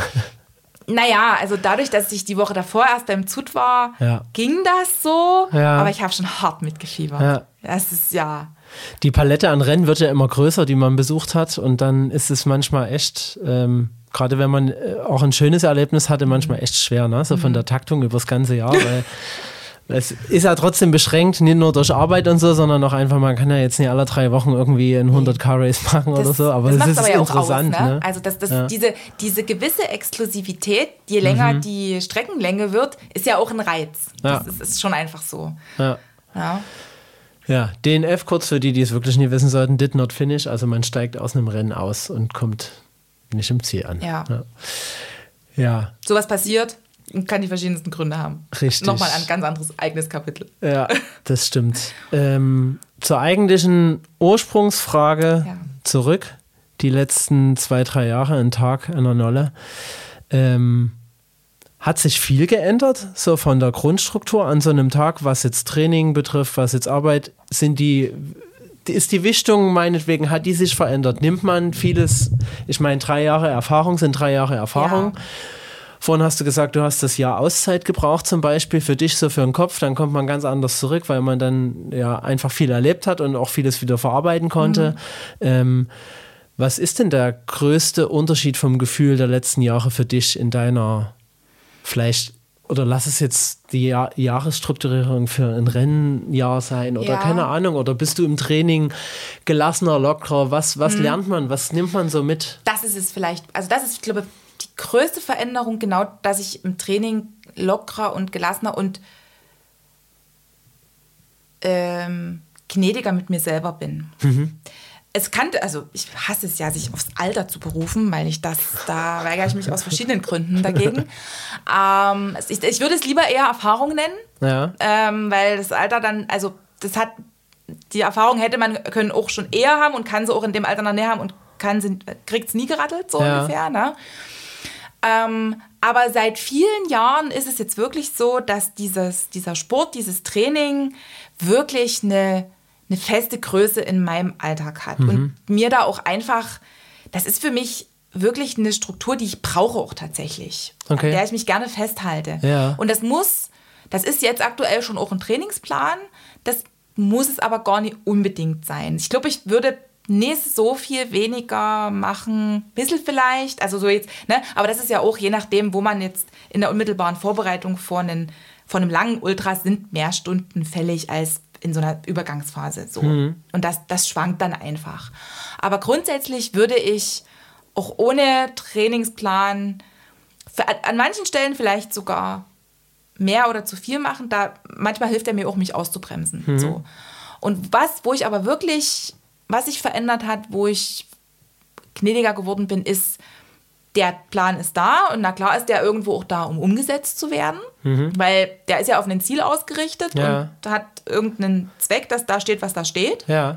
Naja, also dadurch, dass ich die Woche davor erst beim Zut war, Ja. ging das so, Ja. aber ich habe schon hart mitgefiebert. Ja. Das ist ja, Die Palette an Rennen wird ja immer größer, die man besucht hat. Und dann ist es manchmal echt, ähm, gerade wenn man äh, auch ein schönes Erlebnis hatte, manchmal echt schwer, ne? So von der Taktung übers ganze Jahr. Weil es ist ja trotzdem beschränkt, nicht nur durch Arbeit und so, sondern auch einfach, man kann ja jetzt nicht alle drei Wochen irgendwie einen hundert-K-Race machen oder das, so. Aber das es macht's ist aber ja auch interessant. aus, ne? Ne? Also das, das, Ja. diese, diese gewisse Exklusivität, je länger die Streckenlänge wird, ist ja auch ein Reiz. Ja. Das ist, ist schon einfach so. Ja. Ja. Ja, D N F, kurz für die, die es wirklich nie wissen sollten, did not finish. Also man steigt aus einem Rennen aus und kommt nicht im Ziel an. Ja. Ja, ja, Sowas passiert und kann die verschiedensten Gründe haben. Richtig. Nochmal ein ganz anderes eigenes Kapitel. ja, das stimmt. Ähm, zur eigentlichen Ursprungsfrage Ja. zurück. Die letzten zwei, drei Jahre, ein Tag einer Nolle. Ähm, Hat sich viel geändert, so von der Grundstruktur an so einem Tag, was jetzt Training betrifft, was jetzt Arbeit, sind die, ist die Wichtung meinetwegen, hat die sich verändert? Nimmt man vieles, ich meine, drei Jahre Erfahrung sind drei Jahre Erfahrung. Ja. Vorhin hast du gesagt, du hast das Jahr Auszeit gebraucht zum Beispiel, für dich so für den Kopf, dann kommt man ganz anders zurück, weil man dann ja einfach viel erlebt hat und auch vieles wieder verarbeiten konnte. Mhm. Ähm, was ist denn der größte Unterschied vom Gefühl der letzten Jahre für dich in deiner vielleicht, oder lass es jetzt die Jahr Jahresstrukturierung für ein Rennjahr sein oder Ja. keine Ahnung, oder bist du im Training gelassener, lockerer, was, was lernt man, was nimmt man so mit? Das ist es vielleicht, also das ist, ich glaube, die größte Veränderung, genau, dass ich im Training lockerer und gelassener und ähm, gnädiger mit mir selber bin. Mhm. Es kann, also ich hasse es ja, sich aufs Alter zu berufen, weil ich das, da weigere ich mich aus verschiedenen Gründen dagegen. Ähm, ich, ich würde es lieber eher Erfahrung nennen, Ja, ähm, weil das Alter dann, also das hat, die Erfahrung hätte man können auch schon eher haben und kann sie auch in dem Alter noch näher haben und kann sie, kriegt es nie gerattelt, so Ja. ungefähr. Ne? Ähm, aber seit vielen Jahren ist es jetzt wirklich so, dass dieses, dieser Sport, dieses Training wirklich eine, eine feste Größe in meinem Alltag hat. Und mir da auch einfach, das ist für mich wirklich eine Struktur, die ich brauche auch tatsächlich. Okay. An der ich mich gerne festhalte. Ja. Und das muss, das ist jetzt aktuell schon auch ein Trainingsplan, das muss es aber gar nicht unbedingt sein. Ich glaube, ich würde nicht so viel weniger machen, ein bisschen vielleicht, also so jetzt, ne? Aber das ist ja auch je nachdem, wo man jetzt in der unmittelbaren Vorbereitung vor einen, vor einem langen Ultra sind mehr Stunden fällig als in so einer Übergangsphase. So. Mhm. Und das, das schwankt dann einfach. Aber grundsätzlich würde ich auch ohne Trainingsplan für, an manchen Stellen vielleicht sogar mehr oder zu viel machen. Da, manchmal hilft er mir auch, mich auszubremsen. Mhm. So. Und was, wo ich aber wirklich, was sich verändert hat, wo ich gnädiger geworden bin, ist, der Plan ist da und na klar ist der irgendwo auch da, um umgesetzt zu werden, mhm. weil der ist ja auf ein Ziel ausgerichtet ja. und hat irgendeinen Zweck, dass da steht, was da steht. Ja.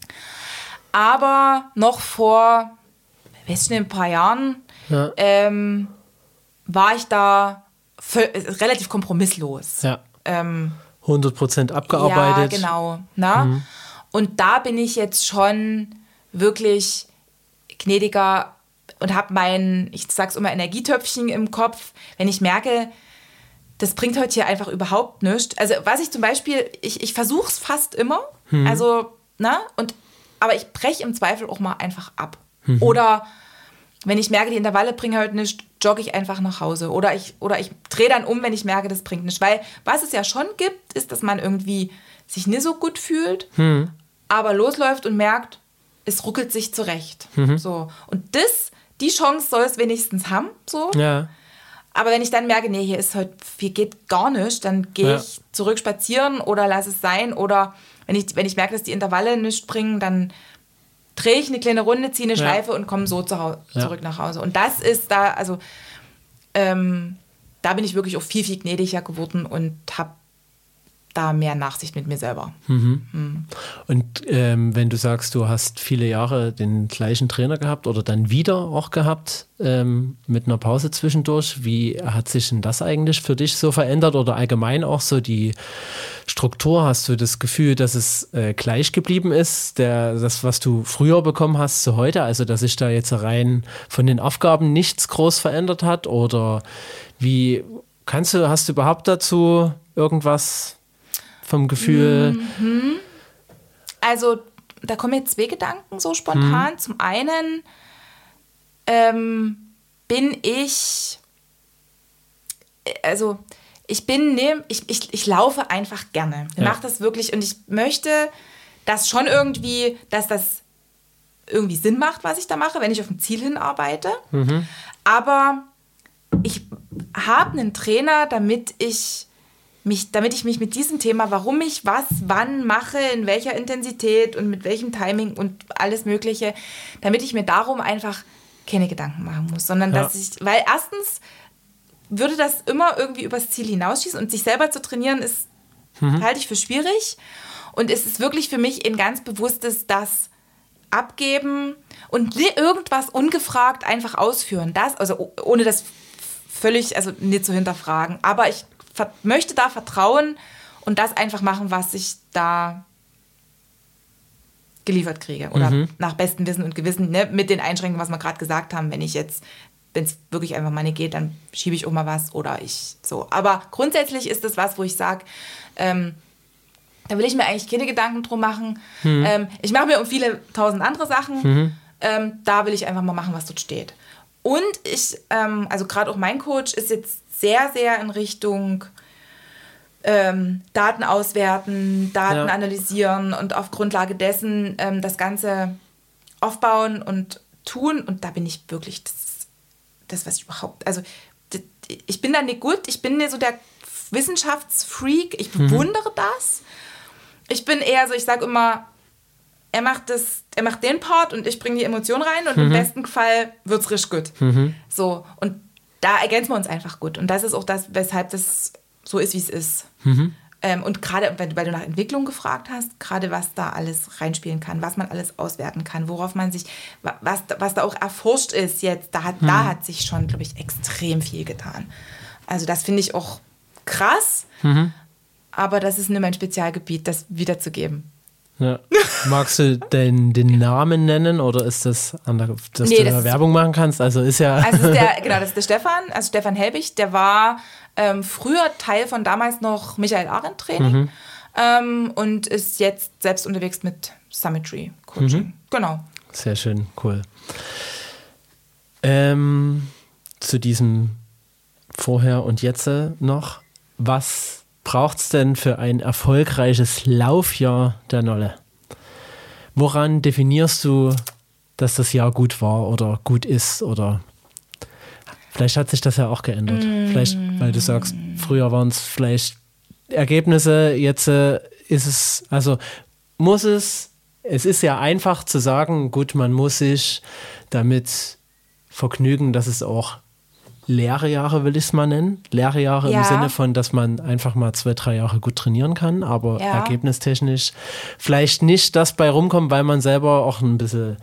Aber noch vor, weiß nicht, ein paar Jahren ja. ähm, war ich da für, relativ kompromisslos. Ja. Ähm, hundert Prozent abgearbeitet. Ja, genau. Na? Mhm. Und da bin ich jetzt schon wirklich gnädiger und habe mein, ich sag's immer, Energietöpfchen im Kopf, wenn ich merke, das bringt heute hier einfach überhaupt nichts. Also was ich zum Beispiel, ich, ich versuche es fast immer, mhm. also, na, und, aber ich breche im Zweifel auch mal einfach ab. Mhm. Oder wenn ich merke, die Intervalle bringen heute nichts, jogge ich einfach nach Hause. Oder ich, oder ich drehe dann um, wenn ich merke, das bringt nichts. Weil was es ja schon gibt, ist, dass man irgendwie sich nicht so gut fühlt, mhm. aber losläuft und merkt, es ruckelt sich zurecht. Mhm. So. Und das, die Chance soll es wenigstens haben. So. Ja. Aber wenn ich dann merke, nee, hier ist heute, hier geht gar nichts, dann gehe ja. ich zurück spazieren oder lasse es sein. Oder wenn ich, wenn ich merke, dass die Intervalle nichts bringen, dann drehe ich eine kleine Runde, ziehe eine ja. Schleife und komme so zu Hause, ja. zurück nach Hause. Und das ist da, also ähm, da bin ich wirklich auch viel, viel gnädiger geworden und habe da mehr Nachsicht mit mir selber. Mhm. Mhm. Und ähm, wenn du sagst, du hast viele Jahre den gleichen Trainer gehabt oder dann wieder auch gehabt, ähm, mit einer Pause zwischendurch, wie hat sich denn das eigentlich für dich so verändert oder allgemein auch so die Struktur? Hast du das Gefühl, dass es äh, gleich geblieben ist, der, das, was du früher bekommen hast zu heute, also dass sich da jetzt rein von den Aufgaben nichts groß verändert hat? Oder wie kannst du, hast du überhaupt dazu irgendwas vom Gefühl? Mhm. Also da kommen jetzt zwei Gedanken so spontan. Mhm. Zum einen ähm, bin ich, also ich bin, ne, ich, ich, ich laufe einfach gerne. Ich ja. mache das wirklich und ich möchte, dass schon irgendwie, dass das irgendwie Sinn macht, was ich da mache, wenn ich auf ein Ziel hinarbeite. Mhm. Aber ich habe einen Trainer, damit ich Mich, damit ich mich mit diesem Thema, warum ich was, wann mache, in welcher Intensität und mit welchem Timing und alles Mögliche, damit ich mir darum einfach keine Gedanken machen muss, sondern ja. dass ich, weil erstens würde das immer irgendwie übers Ziel hinausschießen und sich selber zu trainieren ist, mhm. halte ich für schwierig und es ist wirklich für mich ein ganz bewusstes das Abgeben und irgendwas ungefragt einfach ausführen, das, also ohne das völlig, also nicht zu hinterfragen, aber ich möchte da vertrauen und das einfach machen, was ich da geliefert kriege. Oder mhm. nach bestem Wissen und Gewissen, ne, mit den Einschränkungen, was wir gerade gesagt haben. Wenn ich jetzt, wenn es wirklich einfach mal nicht geht, dann schiebe ich auch mal was oder ich so. Aber grundsätzlich ist das was, wo ich sage, ähm, da will ich mir eigentlich keine Gedanken drum machen. Mhm. Ähm, ich mache mir um viele tausend andere Sachen. Mhm. Ähm, da will ich einfach mal machen, was dort steht. Und ich, ähm, also gerade auch mein Coach ist jetzt sehr, sehr in Richtung ähm, Daten auswerten, Daten ja. analysieren und auf Grundlage dessen ähm, das Ganze aufbauen und tun. Und da bin ich wirklich das, das was ich überhaupt, also das, ich bin da nicht gut, ich bin nicht so der Wissenschaftsfreak, ich bewundere mhm. das. Ich bin eher so, ich sage immer, er macht das, er macht den Part und ich bringe die Emotion rein und mhm. im besten Fall wird's richtig gut. Mhm. So, und da ergänzen wir uns einfach gut. Und das ist auch das, weshalb das so ist, wie es ist. Mhm. Ähm, und gerade, weil du nach Entwicklung gefragt hast, gerade was da alles reinspielen kann, was man alles auswerten kann, worauf man sich, was, was da auch erforscht ist jetzt, da hat, mhm. da hat sich schon, glaube ich, extrem viel getan. Also das finde ich auch krass, mhm. aber das ist nur mein Spezialgebiet, das wiederzugeben. Ja. Magst du den, den Namen nennen oder ist das, dass Nee, du das da ist- Werbung machen kannst? Also ist ja. Also das ist der, genau, das ist der Stefan, also Stefan Helbig, der war ähm, früher Teil von damals noch Michael Arendt Training Mhm. ähm, und ist jetzt selbst unterwegs mit Summitry Coaching. Mhm. Genau. Sehr schön, cool. Ähm, zu diesem Vorher und Jetzt noch. Was braucht es denn für ein erfolgreiches Laufjahr der Nolle? Woran definierst du, dass das Jahr gut war oder gut ist? Oder vielleicht hat sich das ja auch geändert. Mm. Vielleicht, weil du sagst, früher waren es vielleicht Ergebnisse, jetzt äh, ist es, also muss es, es ist ja einfach zu sagen, gut, man muss sich damit vergnügen, dass es auch leere Jahre, will ich es mal nennen. Leere Jahre Ja. im Sinne von, dass man einfach mal zwei, drei Jahre gut trainieren kann, aber Ja. ergebnistechnisch vielleicht nicht das bei rumkommt, weil man selber auch ein bisschen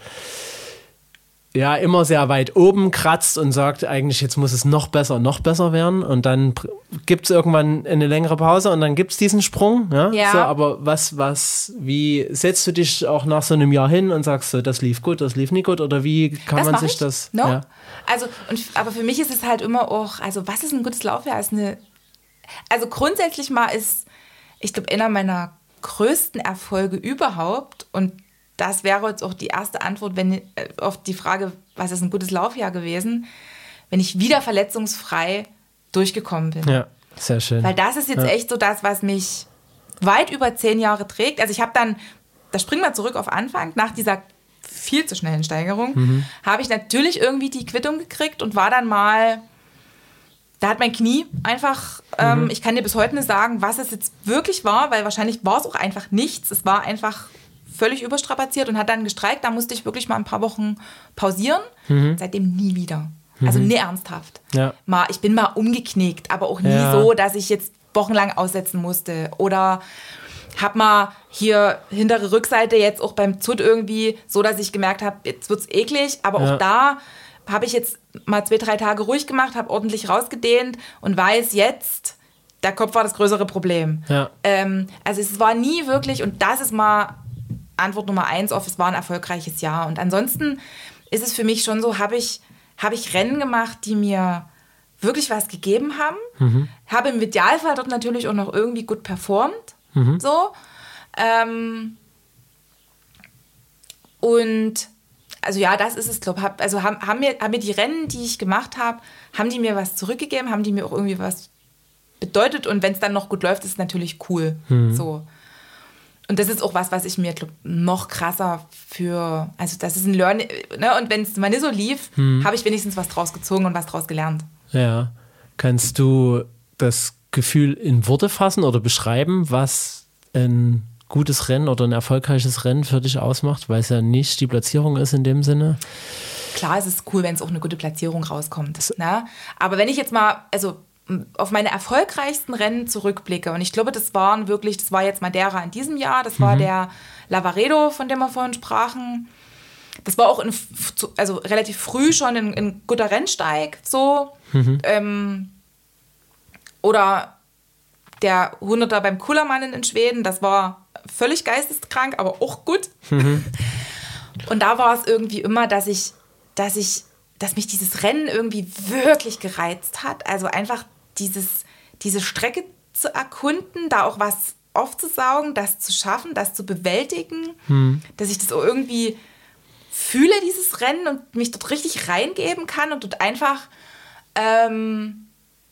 ja immer sehr weit oben kratzt und sagt, eigentlich jetzt muss es noch besser, noch besser werden und dann gibt es irgendwann eine längere Pause und dann gibt es diesen Sprung. Ja? Ja. So, aber was, was, wie setzt du dich auch nach so einem Jahr hin und sagst so, das lief gut, das lief nicht gut oder wie kann Das man mach sich ich. das... No? Ja. Also, und, aber für mich ist es halt immer auch, also was ist ein gutes Laufjahr? Ist eine, also grundsätzlich mal ist, ich glaube, einer meiner größten Erfolge überhaupt und das wäre jetzt auch die erste Antwort wenn, äh, auf die Frage, was ist ein gutes Laufjahr gewesen, wenn ich wieder verletzungsfrei durchgekommen bin. Ja, sehr schön. Weil das ist jetzt Ja. echt so das, was mich weit über zehn Jahre trägt. Also ich habe dann, da springen wir zurück auf Anfang, nach dieser viel zu schnellen Steigerung, Mhm. habe ich natürlich irgendwie die Quittung gekriegt und war dann mal, da hat mein Knie einfach, ähm, ich kann dir bis heute nicht sagen, was es jetzt wirklich war, weil wahrscheinlich war es auch einfach nichts. Es war einfach völlig überstrapaziert und hat dann gestreikt. Da musste ich wirklich mal ein paar Wochen pausieren. Seitdem nie wieder. Also nie ernsthaft. Ja. Mal, ich bin mal umgeknickt, aber auch nie Ja. so, dass ich jetzt wochenlang aussetzen musste. Oder hab mal hier hintere Rückseite jetzt auch beim Zut irgendwie so, dass ich gemerkt habe, jetzt wird's eklig. Aber Ja. auch da habe ich jetzt mal zwei, drei Tage ruhig gemacht, habe ordentlich rausgedehnt und weiß jetzt, der Kopf war das größere Problem. Ja. Ähm, also es war nie wirklich, und das ist mal Antwort Nummer eins auf, es war ein erfolgreiches Jahr. Und ansonsten ist es für mich schon so, habe ich, habe ich Rennen gemacht, die mir wirklich was gegeben haben. Mhm. Habe im Idealfall dort natürlich auch noch irgendwie gut performt. Mhm. So. Ähm, und also ja, das ist es, glaube ich. Also haben, haben, mir, haben mir die Rennen, die ich gemacht habe, haben die mir was zurückgegeben, haben die mir auch irgendwie was bedeutet. Und wenn es dann noch gut läuft, ist es natürlich cool. So. Und das ist auch was, was ich mir glaub, noch krasser für, also das ist ein Learning, ne? Und wenn es mal nicht so lief, habe ich wenigstens was draus gezogen und was draus gelernt. Ja. Kannst du das Gefühl in Worte fassen oder beschreiben, was ein gutes Rennen oder ein erfolgreiches Rennen für dich ausmacht, weil es ja nicht die Platzierung ist in dem Sinne? Klar, es ist cool, wenn es auch eine gute Platzierung rauskommt. Ne? Aber wenn ich jetzt mal, also auf meine erfolgreichsten Rennen zurückblicke, und ich glaube, das waren wirklich, das war jetzt Madeira in diesem Jahr, das war der Lavaredo, von dem wir vorhin sprachen. Das war auch in, also relativ früh schon ein, ein guter Rennsteig, so. Mhm. Ähm, oder der Hunderter beim Kullermannen in Schweden, das war völlig geisteskrank, aber auch gut. Mhm. Und da war es irgendwie immer, dass ich, dass ich, dass mich dieses Rennen irgendwie wirklich gereizt hat. Also einfach dieses, diese Strecke zu erkunden, da auch was aufzusaugen, das zu schaffen, das zu bewältigen, Mhm. dass ich das auch irgendwie fühle, dieses Rennen, und mich dort richtig reingeben kann und dort einfach ähm,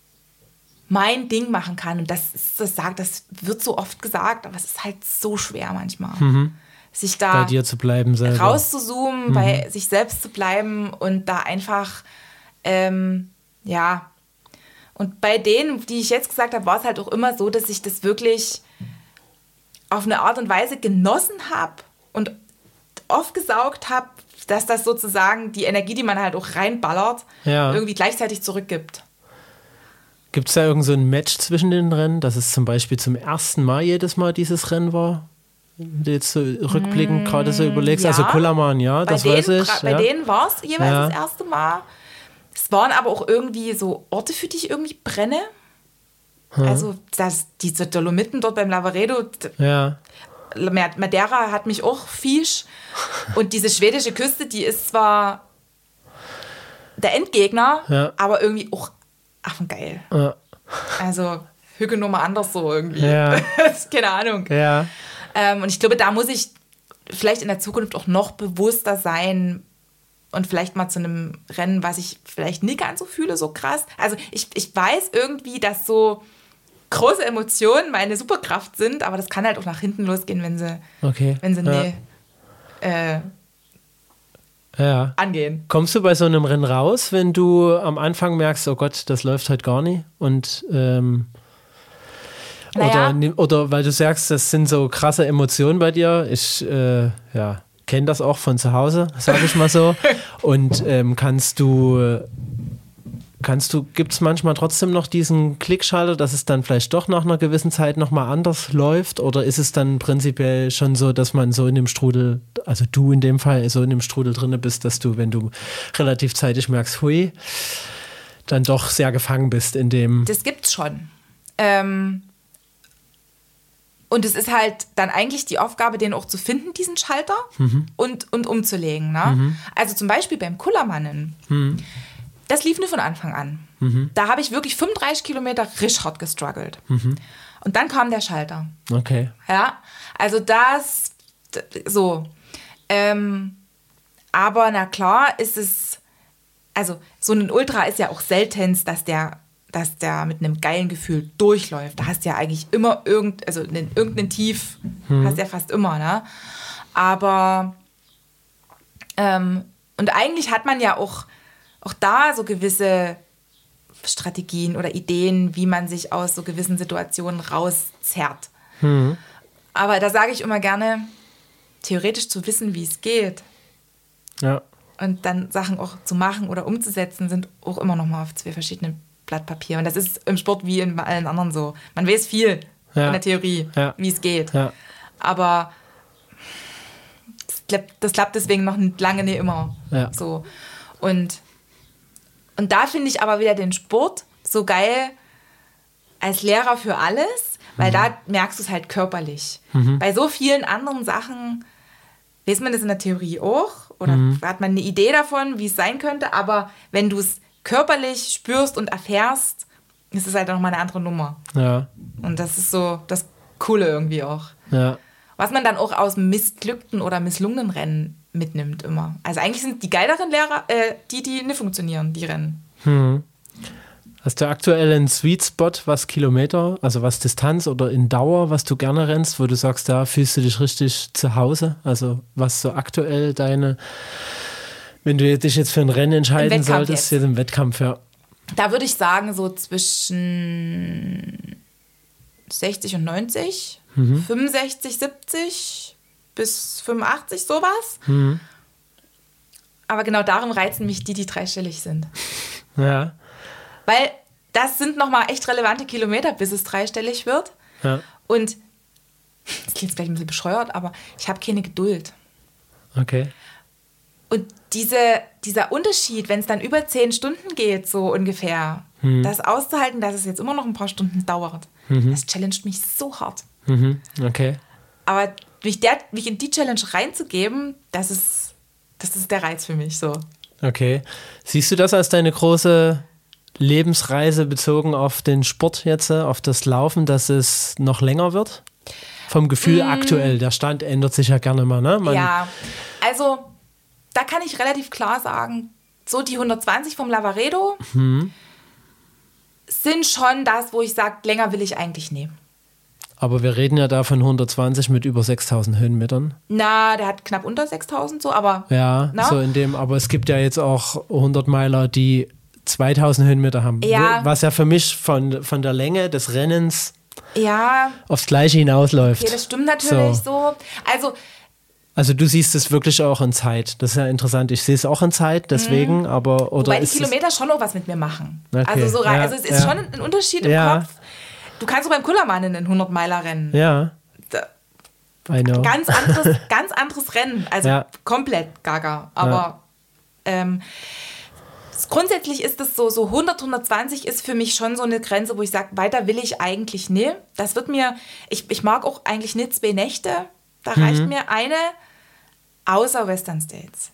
mein Ding machen kann. Und das ist, das sagt, das wird so oft gesagt, aber es ist halt so schwer manchmal. Mhm. Sich da Bei dir zu bleiben selber. rauszuzoomen, Mhm. bei sich selbst zu bleiben und da einfach, ähm, ja. Und bei denen, die ich jetzt gesagt habe, war es halt auch immer so, dass ich das wirklich auf eine Art und Weise genossen habe und aufgesaugt habe, dass das sozusagen die Energie, die man halt auch reinballert, Ja. irgendwie gleichzeitig zurückgibt. Gibt es da irgend so ein Match zwischen den Rennen, dass es zum Beispiel zum ersten Mal jedes Mal dieses Rennen war? Wenn du jetzt so rückblickend gerade so überlegst. ja. Also Kullermann, ja, Bei das denen, weiß ich. pra- bei ja. denen war es jeweils Ja. das erste Mal. Es waren aber auch irgendwie so Orte, für die ich irgendwie brenne. Also das, diese Dolomiten dort beim Lavaredo, d- Ja. Madeira hat mich auch fisch. Und diese schwedische Küste, die ist zwar der Endgegner, ja. aber irgendwie auch affengeil. Ja. Also Hücke nur mal anders so irgendwie. Ja. Keine Ahnung. Ja. Ähm, und ich glaube, da muss ich vielleicht in der Zukunft auch noch bewusster sein und vielleicht mal zu einem Rennen, was ich vielleicht nicht ganz so fühle, so krass. Also ich, ich weiß irgendwie, dass so große Emotionen meine Superkraft sind, aber das kann halt auch nach hinten losgehen, wenn sie, okay. wenn sie ja. nee, äh, ja. angehen. Kommst du bei so einem Rennen raus, wenn du am Anfang merkst, oh Gott, das läuft halt gar nicht? Und ähm, naja. oder, oder weil du sagst, das sind so krasse Emotionen bei dir. Ich äh, ja, kenne das auch von zu Hause, sage ich mal so. Und ähm, kannst du Kannst du, gibt es manchmal trotzdem noch diesen Klickschalter, dass es dann vielleicht doch nach einer gewissen Zeit nochmal anders läuft? Oder ist es dann prinzipiell schon so, dass man so in dem Strudel, also du in dem Fall, so in dem Strudel drin bist, dass du, wenn du relativ zeitig merkst, hui, dann doch sehr gefangen bist in dem... Das gibt's schon. Ähm, und es ist halt dann eigentlich die Aufgabe, den auch zu finden, diesen Schalter, mhm. und, und umzulegen. Ne? Mhm. Also zum Beispiel beim Kullermannen. Mhm. Das lief nur von Anfang an. Mhm. Da habe ich wirklich fünfunddreißig Kilometer richtig hart gestruggelt. Mhm. Und dann kam der Schalter. Okay. Ja, also das, so. Ähm, aber na klar ist es, also so ein Ultra ist ja auch seltenst, dass der, dass der mit einem geilen Gefühl durchläuft. Da hast du ja eigentlich immer irgend, also irgendein Tief, mhm. hast du ja fast immer, ne? Aber, ähm, und eigentlich hat man ja auch Auch da so gewisse Strategien oder Ideen, wie man sich aus so gewissen Situationen rauszerrt. Mhm. Aber da sage ich immer gerne, theoretisch zu wissen, wie es geht. Ja. Und dann Sachen auch zu machen oder umzusetzen, sind auch immer noch mal auf zwei verschiedenen Blatt Papier. Und das ist im Sport wie in allen anderen so. Man weiß viel ja. in der Theorie, ja. wie es geht. Ja. Aber das klappt, das klappt deswegen noch lange nicht immer. Ja. So. Und Und da finde ich aber wieder den Sport so geil als Lehrer für alles, weil mhm. da merkst du es halt körperlich. Mhm. Bei so vielen anderen Sachen weiß man das in der Theorie auch oder mhm. hat man eine Idee davon, wie es sein könnte, aber wenn du es körperlich spürst und erfährst, ist es halt nochmal eine andere Nummer. Ja. Und das ist so das Coole irgendwie auch. Ja. Was man dann auch aus missglückten oder misslungenen Rennen mitnimmt immer. Also eigentlich sind die geileren Lehrer äh, die, die nicht funktionieren, die Rennen. Hm. Hast du aktuell einen Sweet Spot, was Kilometer, also was Distanz oder in Dauer, was du gerne rennst, wo du sagst, da fühlst du dich richtig zu Hause? Also was so aktuell deine, wenn du dich jetzt für ein Rennen entscheiden solltest, jetzt. jetzt im Wettkampf, ja. Da würde ich sagen, so zwischen sechzig und neunzig, mhm. fünfundsechzig, siebzig bis fünfundachtzig, sowas. Mhm. Aber genau darum reizen mich die, die dreistellig sind. Ja. Weil das sind nochmal echt relevante Kilometer, bis es dreistellig wird. Ja. Und das klingt vielleicht ein bisschen bescheuert, aber ich habe keine Geduld. Okay. Und diese, dieser Unterschied, wenn es dann über zehn Stunden geht, so ungefähr, mhm. das auszuhalten, dass es jetzt immer noch ein paar Stunden dauert, mhm. das challenged mich so hart. Mhm. Okay. Aber mich, der, mich in die Challenge reinzugeben, das ist, das ist der Reiz für mich. So. Okay. Siehst du das als deine große Lebensreise bezogen auf den Sport jetzt, auf das Laufen, dass es noch länger wird? Vom Gefühl mm. aktuell, der Stand ändert sich ja gerne mal, ne? Man ja, also da kann ich relativ klar sagen, so die hundertzwanzig vom Lavaredo mhm. sind schon das, wo ich sage, länger will ich eigentlich nehmen. Aber wir reden ja da von hundertzwanzig mit über sechstausend Höhenmetern. Na, der hat knapp unter sechstausend so, aber... Ja, na? so in dem, aber es gibt ja jetzt auch hundert-Meiler, die zweitausend Höhenmeter haben. Ja. Was ja für mich von, von der Länge des Rennens ja. aufs Gleiche hinausläuft. Okay, das stimmt natürlich so. so. Also... Also du siehst es wirklich auch in Zeit. Das ist ja interessant. Ich sehe es auch in Zeit, deswegen, mhm. aber... Oder Wobei die ist Kilometer schon noch was mit mir machen. Okay. Also, so rein, ja, also es ist ja. schon ein Unterschied im ja. Kopf. Du kannst auch beim Kullermann in den hundert-Meiler rennen. Ja. Da, I know. Ganz anderes, ganz anderes Rennen. Also ja. komplett gaga. Aber ja. ähm, grundsätzlich ist es so, so hundert, hundertzwanzig ist für mich schon so eine Grenze, wo ich sage, weiter will ich eigentlich nicht. Das wird mir, ich, ich mag auch eigentlich nicht zwei Nächte Da reicht mhm. mir eine, außer Western States.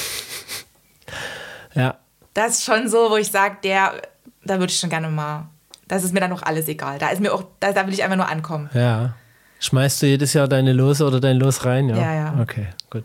Ja. Das ist schon so, wo ich sage, der, da würde ich schon gerne mal, das ist mir dann noch alles egal. Da ist mir auch, da, da will ich einfach nur ankommen. Ja. Schmeißt du jedes Jahr deine Lose oder dein Los rein? Ja, ja. ja. Okay, gut.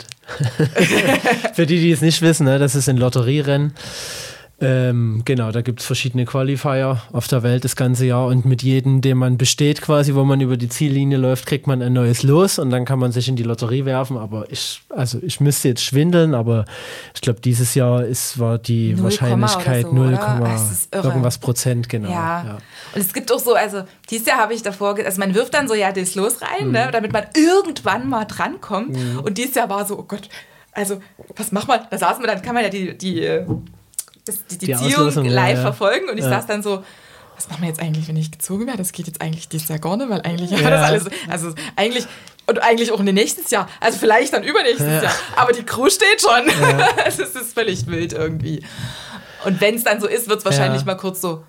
Für die, die es nicht wissen, ne, das ist ein Lotterierennen. Ähm, genau, da gibt es verschiedene Qualifier auf der Welt das ganze Jahr und mit jedem, den man besteht quasi, wo man über die Ziellinie läuft, kriegt man ein neues Los und dann kann man sich in die Lotterie werfen, aber ich, also ich müsste jetzt schwindeln, aber ich glaube dieses Jahr ist, war die null, Wahrscheinlichkeit so, null, irgendwas Prozent, genau. Ja. ja, und es gibt auch so, also dieses Jahr habe ich davor, also man wirft dann so ja das Los rein, mhm. ne, damit man irgendwann mal drankommt mhm. und dieses Jahr war so, oh Gott, also was macht man, da saßen wir, dann kann man ja die, die Das, die, die, die Ziehung live ja, verfolgen und ich ja. saß dann so, was machen wir jetzt eigentlich, wenn ich gezogen werde? Das geht jetzt eigentlich dieses Jahr gar nicht, weil eigentlich ja. das alles, also eigentlich und eigentlich auch nächstes Jahr, also vielleicht dann übernächstes ja. Jahr, aber die Crew steht schon. Ja. Es ist völlig wild irgendwie. Und wenn es dann so ist, wird es wahrscheinlich ja. mal kurz so,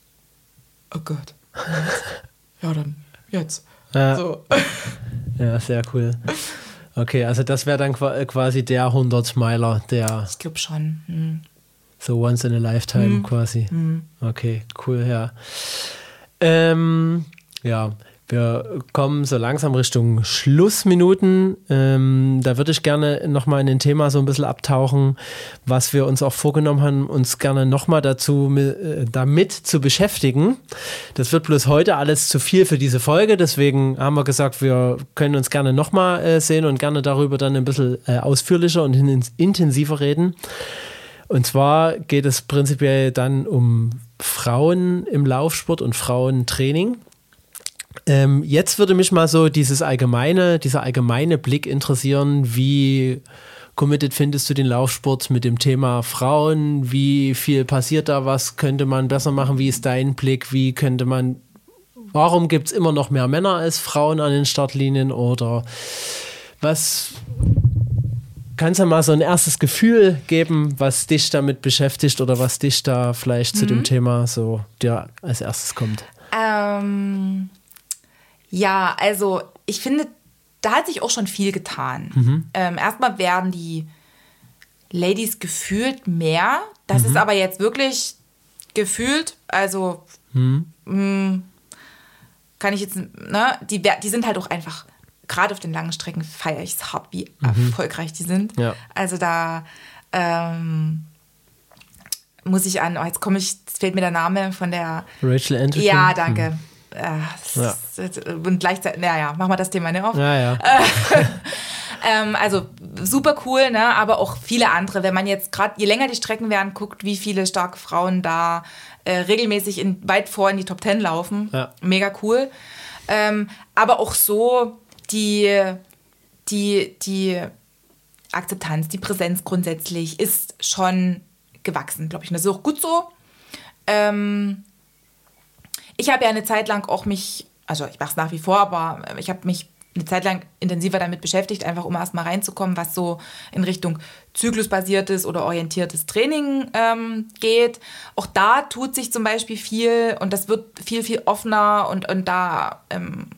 oh Gott, ja dann, jetzt. Ja, so. ja sehr cool. Okay, also das wäre dann quasi der hundert-Meiler, der... Ich glaube schon, hm. So once in a lifetime mhm. quasi. Mhm. Okay, cool, ja. Ähm, ja, wir kommen so langsam Richtung Schlussminuten. Ähm, da würde ich gerne nochmal in ein Thema so ein bisschen abtauchen, was wir uns auch vorgenommen haben, uns gerne nochmal dazu äh, damit zu beschäftigen. Das wird bloß heute alles zu viel für diese Folge, deswegen haben wir gesagt, wir können uns gerne nochmal äh, sehen und gerne darüber dann ein bisschen äh, ausführlicher und in, intensiver reden. Und zwar geht es prinzipiell dann um Frauen im Laufsport und Frauentraining. Ähm, jetzt würde mich mal so dieses allgemeine, dieser allgemeine Blick interessieren, wie committed findest du den Laufsport mit dem Thema Frauen? Wie viel passiert da? Was könnte man besser machen? Wie ist dein Blick? Wie könnte man, warum gibt es immer noch mehr Männer als Frauen an den Startlinien? Oder was... Kannst du mal so ein erstes Gefühl geben, was dich damit beschäftigt oder was dich da vielleicht mhm. zu dem Thema so dir als erstes kommt? Ähm, ja, also ich finde, da hat sich auch schon viel getan. Mhm. Ähm, erstmal werden die Ladies gefühlt mehr. Das mhm. ist aber jetzt wirklich gefühlt, also mhm. mh, kann ich jetzt, ne, die, die sind halt auch einfach... Gerade auf den langen Strecken feiere ich es hart, wie mhm. erfolgreich die sind. Ja. Also da ähm, muss ich an, oh, jetzt komme ich, jetzt fehlt mir der Name von der... Rachel Anderson? Ja, danke. Mhm. Äh, ja. Ist, und gleichzeitig, naja, machen wir das Thema nicht auf. Ja, ja. ähm, also super cool, ne? Aber auch viele andere. Wenn man jetzt gerade, je länger die Strecken werden, guckt, wie viele starke Frauen da äh, regelmäßig in, weit vor in die Top Ten laufen. Ja. Mega cool. Ähm, aber auch so... Die, die, die Akzeptanz, die Präsenz grundsätzlich ist schon gewachsen, glaube ich. Und das ist auch gut so. Ähm, ich habe ja eine Zeit lang auch mich, also ich mache es nach wie vor, aber ich habe mich eine Zeit lang intensiver damit beschäftigt, einfach um erst mal reinzukommen, was so in Richtung zyklusbasiertes oder orientiertes Training ähm, geht. Auch da tut sich zum Beispiel viel und das wird viel, viel offener und, und da... Ähm,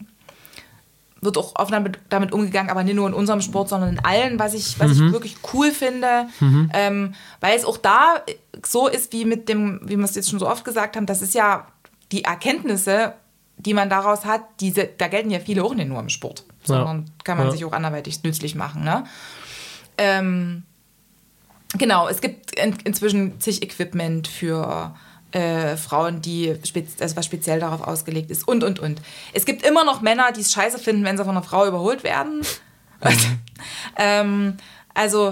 wird auch offen damit, damit umgegangen, aber nicht nur in unserem Sport, sondern in allen, was ich, was mhm. ich wirklich cool finde. Mhm. Ähm, weil es auch da so ist, wie mit dem, wie wir es jetzt schon so oft gesagt haben, das ist ja die Erkenntnisse, die man daraus hat, diese, da gelten ja viele auch nicht nur im Sport, sondern ja. kann man ja. sich auch anderweitig nützlich machen. Ne? Ähm, genau, es gibt in, inzwischen zig Equipment für Äh, Frauen, die spez- also was speziell darauf ausgelegt ist und, und, und. Es gibt immer noch Männer, die es scheiße finden, wenn sie von einer Frau überholt werden. Mhm. ähm, also,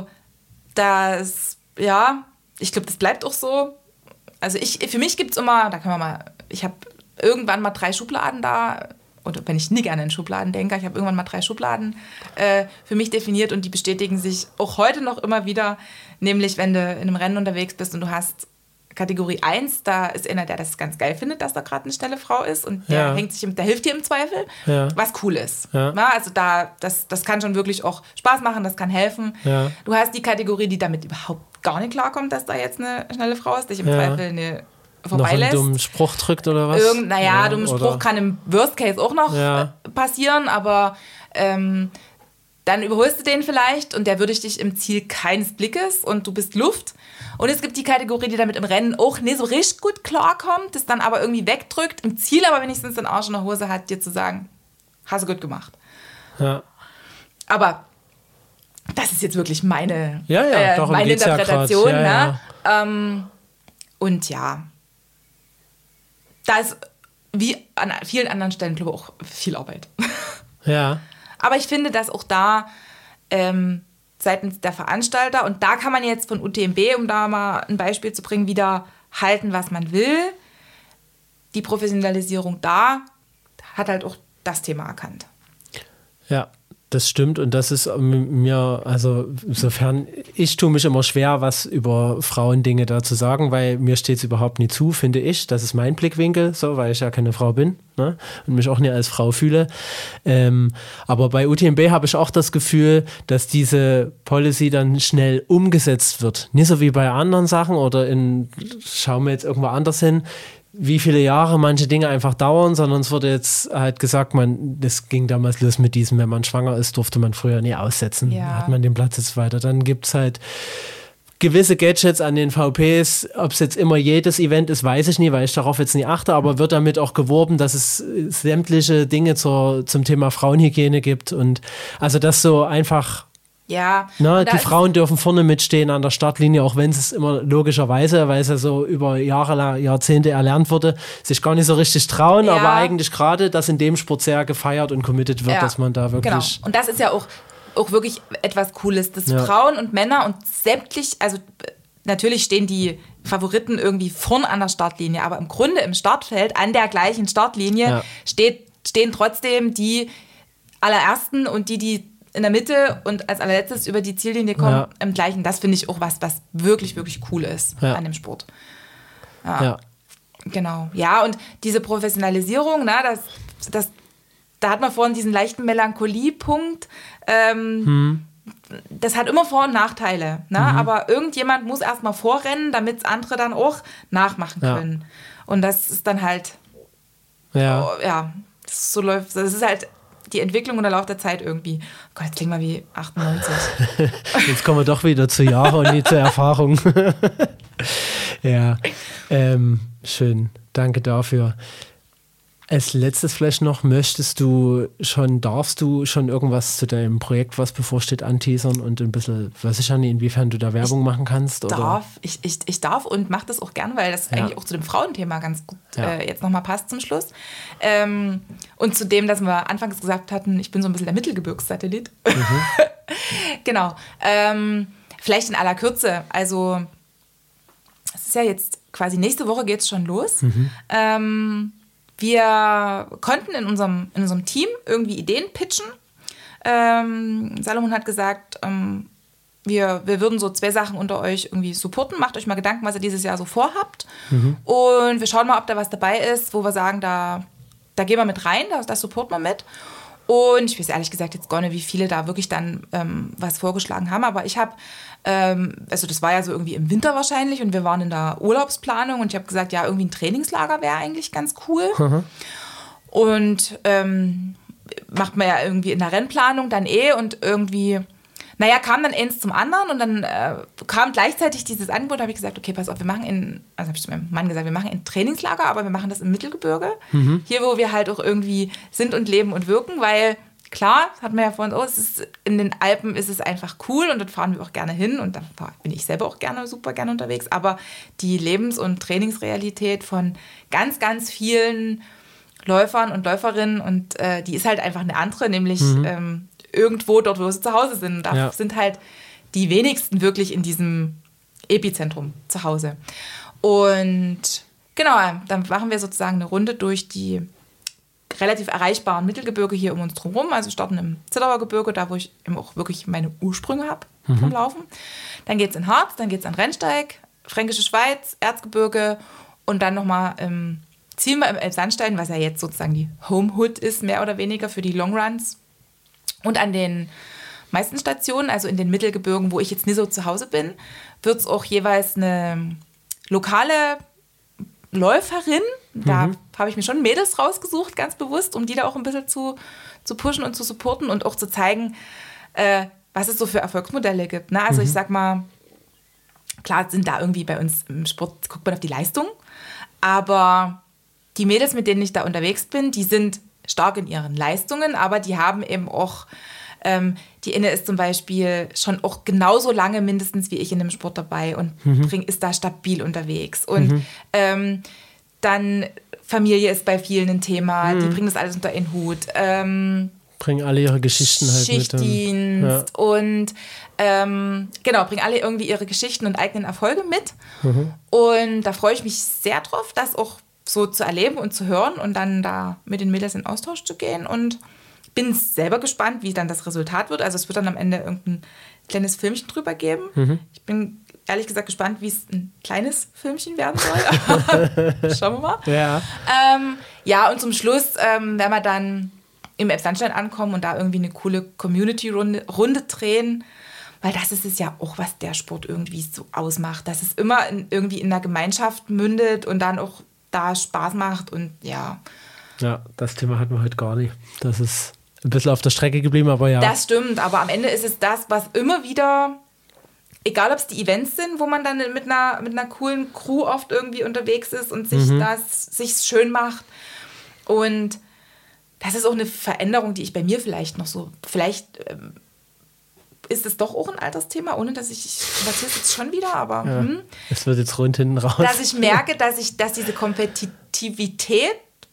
das, ja, ich glaube, das bleibt auch so. Also, ich, für mich gibt es immer, da können wir mal, ich habe irgendwann mal drei Schubladen da, oder wenn ich nie gerne in Schubladen denke, ich habe irgendwann mal drei Schubladen äh, für mich definiert und die bestätigen sich auch heute noch immer wieder, nämlich, wenn du in einem Rennen unterwegs bist und du hast Kategorie eins, da ist einer, der das ganz geil findet, dass da gerade eine schnelle Frau ist und der ja. hängt sich, im, der hilft dir im Zweifel, ja. was cool ist. Ja. Na, also da, das, das kann schon wirklich auch Spaß machen, das kann helfen. Ja. Du hast die Kategorie, die damit überhaupt gar nicht klarkommt, dass da jetzt eine schnelle Frau ist, dich im ja. Zweifel eine vorbeilässt. Noch einen dummen Spruch drückt oder was? Irgend, naja, ja, dummen oder? Spruch kann im Worst Case auch noch ja. passieren, aber ähm, dann überholst du den vielleicht und der würdigt dich im Ziel keines Blickes und du bist Luft. Und es gibt die Kategorie, die damit im Rennen auch nicht so richtig gut klarkommt, das dann aber irgendwie wegdrückt, im Ziel aber wenigstens den Arsch in der Hose hat, dir zu sagen, hast du gut gemacht. Ja. Aber das ist jetzt wirklich meine, ja, ja, äh, darum meine geht's Interpretation. Ja, ja, ne? ja. Ähm, und ja, da ist wie an vielen anderen Stellen, glaube ich, auch viel Arbeit. Ja. Aber ich finde, dass auch da ähm, seitens der Veranstalter, und da kann man jetzt von U T M B, um da mal ein Beispiel zu bringen, wieder halten, was man will. Die Professionalisierung da hat halt auch das Thema erkannt. Ja, das stimmt und das ist mir, also insofern, ich tue mich immer schwer, was über Frauendinge da zu sagen, weil mir steht es überhaupt nie zu, finde ich. Das ist mein Blickwinkel, so, weil ich ja keine Frau bin, ne? Und mich auch nie als Frau fühle. Ähm, aber bei U T M B habe ich auch das Gefühl, dass diese Policy dann schnell umgesetzt wird. Nicht so wie bei anderen Sachen oder in, schauen wir jetzt irgendwo anders hin, wie viele Jahre manche Dinge einfach dauern, sondern es wurde jetzt halt gesagt, man, das ging damals los mit diesem, wenn man schwanger ist, durfte man früher nie aussetzen. Ja. Hat man den Platz jetzt weiter. Dann gibt es halt gewisse Gadgets an den V Ps, ob es jetzt immer jedes Event ist, weiß ich nie, weil ich darauf jetzt nie achte, aber wird damit auch geworben, dass es sämtliche Dinge zur, zum Thema Frauenhygiene gibt und also das so einfach. Ja. Na, die Frauen dürfen vorne mitstehen an der Startlinie, auch wenn es immer logischerweise, weil es ja so über Jahre, Jahrzehnte erlernt wurde, sich gar nicht so richtig trauen, ja. aber eigentlich gerade, dass in dem Sport sehr gefeiert und committed wird, ja. dass man da wirklich... Genau, und das ist ja auch, auch wirklich etwas Cooles, dass ja. Frauen und Männer und sämtlich, also natürlich stehen die Favoriten irgendwie vorn an der Startlinie, aber im Grunde im Startfeld an der gleichen Startlinie ja. steht, stehen trotzdem die allerersten und die, die in der Mitte und als allerletztes über die Ziellinie kommen, ja. im gleichen. Das finde ich auch was, was wirklich, wirklich cool ist ja. an dem Sport. Ja. ja. Genau. Ja, und diese Professionalisierung, na, das, das, da hat man vorhin diesen leichten Melancholie-Punkt. Ähm, hm. Das hat immer Vor- und Nachteile. Ne? Mhm. Aber irgendjemand muss erstmal vorrennen, damit andere dann auch nachmachen können. Ja. Und das ist dann halt, ja, oh, ja, das so läuft. Das ist halt die Entwicklung und der Lauf der Zeit irgendwie. Oh Gott, jetzt klingt mal wie achtundneunzig. Jetzt kommen wir doch wieder zu Jahren und nie zur Erfahrung. Ja, ähm, schön. Danke dafür. Als letztes vielleicht noch, möchtest du schon, darfst du schon irgendwas zu deinem Projekt, was bevorsteht, anteasern und ein bisschen, weiß ich ja nicht, inwiefern du da Werbung ich machen kannst? Oder? Darf, ich, ich, ich darf und mache das auch gern, weil das ja. eigentlich auch zu dem Frauenthema ganz gut ja. äh, jetzt nochmal passt zum Schluss. Ähm, und zu dem, dass wir anfangs gesagt hatten, ich bin so ein bisschen der Mittelgebirgssatellit. Mhm. Genau. Ähm, vielleicht in aller Kürze. Also, es ist ja jetzt quasi nächste Woche geht es schon los. Mhm. Ähm, Wir konnten in unserem, in unserem Team irgendwie Ideen pitchen. Ähm, Salomon hat gesagt, ähm, wir, wir würden so zwei Sachen unter euch irgendwie supporten. Macht euch mal Gedanken, was ihr dieses Jahr so vorhabt. Mhm. Und wir schauen mal, ob da was dabei ist, wo wir sagen, da, da gehen wir mit rein, das, das supporten wir mit. Und ich weiß ehrlich gesagt jetzt gar nicht, wie viele da wirklich dann ähm, was vorgeschlagen haben. Aber ich habe, ähm, also das war ja so irgendwie im Winter wahrscheinlich und wir waren in der Urlaubsplanung und ich habe gesagt, ja, irgendwie ein Trainingslager wäre eigentlich ganz cool. Mhm. Und ähm, macht man ja irgendwie in der Rennplanung dann eh und irgendwie, naja, kam dann eins zum anderen und dann äh, kam gleichzeitig dieses Angebot, da habe ich gesagt, okay, pass auf, wir machen in, also habe ich zu meinem Mann gesagt, wir machen ein Trainingslager, aber wir machen das im Mittelgebirge, mhm. hier, wo wir halt auch irgendwie sind und leben und wirken, weil klar, hat man ja vorhin, oh, es ist, in den Alpen ist es einfach cool und dort fahren wir auch gerne hin und da bin ich selber auch gerne, super gerne unterwegs, aber die Lebens- und Trainingsrealität von ganz, ganz vielen Läufern und Läuferinnen und äh, die ist halt einfach eine andere, nämlich mhm. ähm, irgendwo dort, wo sie zu Hause sind. Da ja. sind halt die wenigsten wirklich in diesem Epizentrum zu Hause. Und genau, dann machen wir sozusagen eine Runde durch die relativ erreichbaren Mittelgebirge hier um uns drumherum. Also starten im Zittauer Gebirge, da wo ich eben auch wirklich meine Ursprünge habe mhm. vom Laufen. Dann geht es in Harz, dann geht es an Rennsteig, Fränkische Schweiz, Erzgebirge und dann nochmal im ziehen wir im Elbsandstein, was ja jetzt sozusagen die Homehood ist, mehr oder weniger für die Longruns. Und an den meisten Stationen, also in den Mittelgebirgen, wo ich jetzt nicht so zu Hause bin, wird es auch jeweils eine lokale Läuferin, mhm. da habe ich mir schon Mädels rausgesucht, ganz bewusst, um die da auch ein bisschen zu, zu pushen und zu supporten und auch zu zeigen, äh, was es so für Erfolgsmodelle gibt. Ne? Also mhm. ich sag mal, klar sind da irgendwie bei uns im Sport, guckt man auf die Leistung, aber die Mädels, mit denen ich da unterwegs bin, die sind stark in ihren Leistungen, aber die haben eben auch, ähm, die Inne ist zum Beispiel schon auch genauso lange mindestens wie ich in dem Sport dabei und mhm. bring, ist da stabil unterwegs. Und mhm. ähm, dann Familie ist bei vielen ein Thema, mhm. die bringen das alles unter einen Hut. Ähm, bringen alle ihre Geschichten halt Schichtdienst mit. Schichtdienst ja. und ähm, genau, bringen alle irgendwie ihre Geschichten und eigenen Erfolge mit. Mhm. Und da freue ich mich sehr drauf, das auch so zu erleben und zu hören und dann da mit den Mädels in Austausch zu gehen und bin selber gespannt, wie dann das Resultat wird. Also es wird dann am Ende irgendein kleines Filmchen drüber geben. Mhm. Ich bin ehrlich gesagt gespannt, wie es ein kleines Filmchen werden soll. Schauen wir mal. Ja, ähm, ja und zum Schluss ähm, werden wir dann im Elbsandstein ankommen und da irgendwie eine coole Community-Runde Runde drehen. Weil das ist es ja auch, was der Sport irgendwie so ausmacht. Dass es immer in, irgendwie in der Gemeinschaft mündet und dann auch da Spaß macht und ja. Ja, das Thema hatten wir heute gar nicht. Das ist ein bisschen auf der Strecke geblieben, aber ja. Das stimmt, aber am Ende ist es das, was immer wieder, egal ob es die Events sind, wo man dann mit einer, mit einer coolen Crew oft irgendwie unterwegs ist und sich mhm. das sich schön macht. Und das ist auch eine Veränderung, die ich bei mir vielleicht noch so, vielleicht ähm, ist es doch auch ein Altersthema, ohne dass ich, ich erzähle es jetzt schon wieder, aber ja, hm, es wird jetzt rund hinten raus. Dass ich merke, dass ich, dass diese Kompetitivität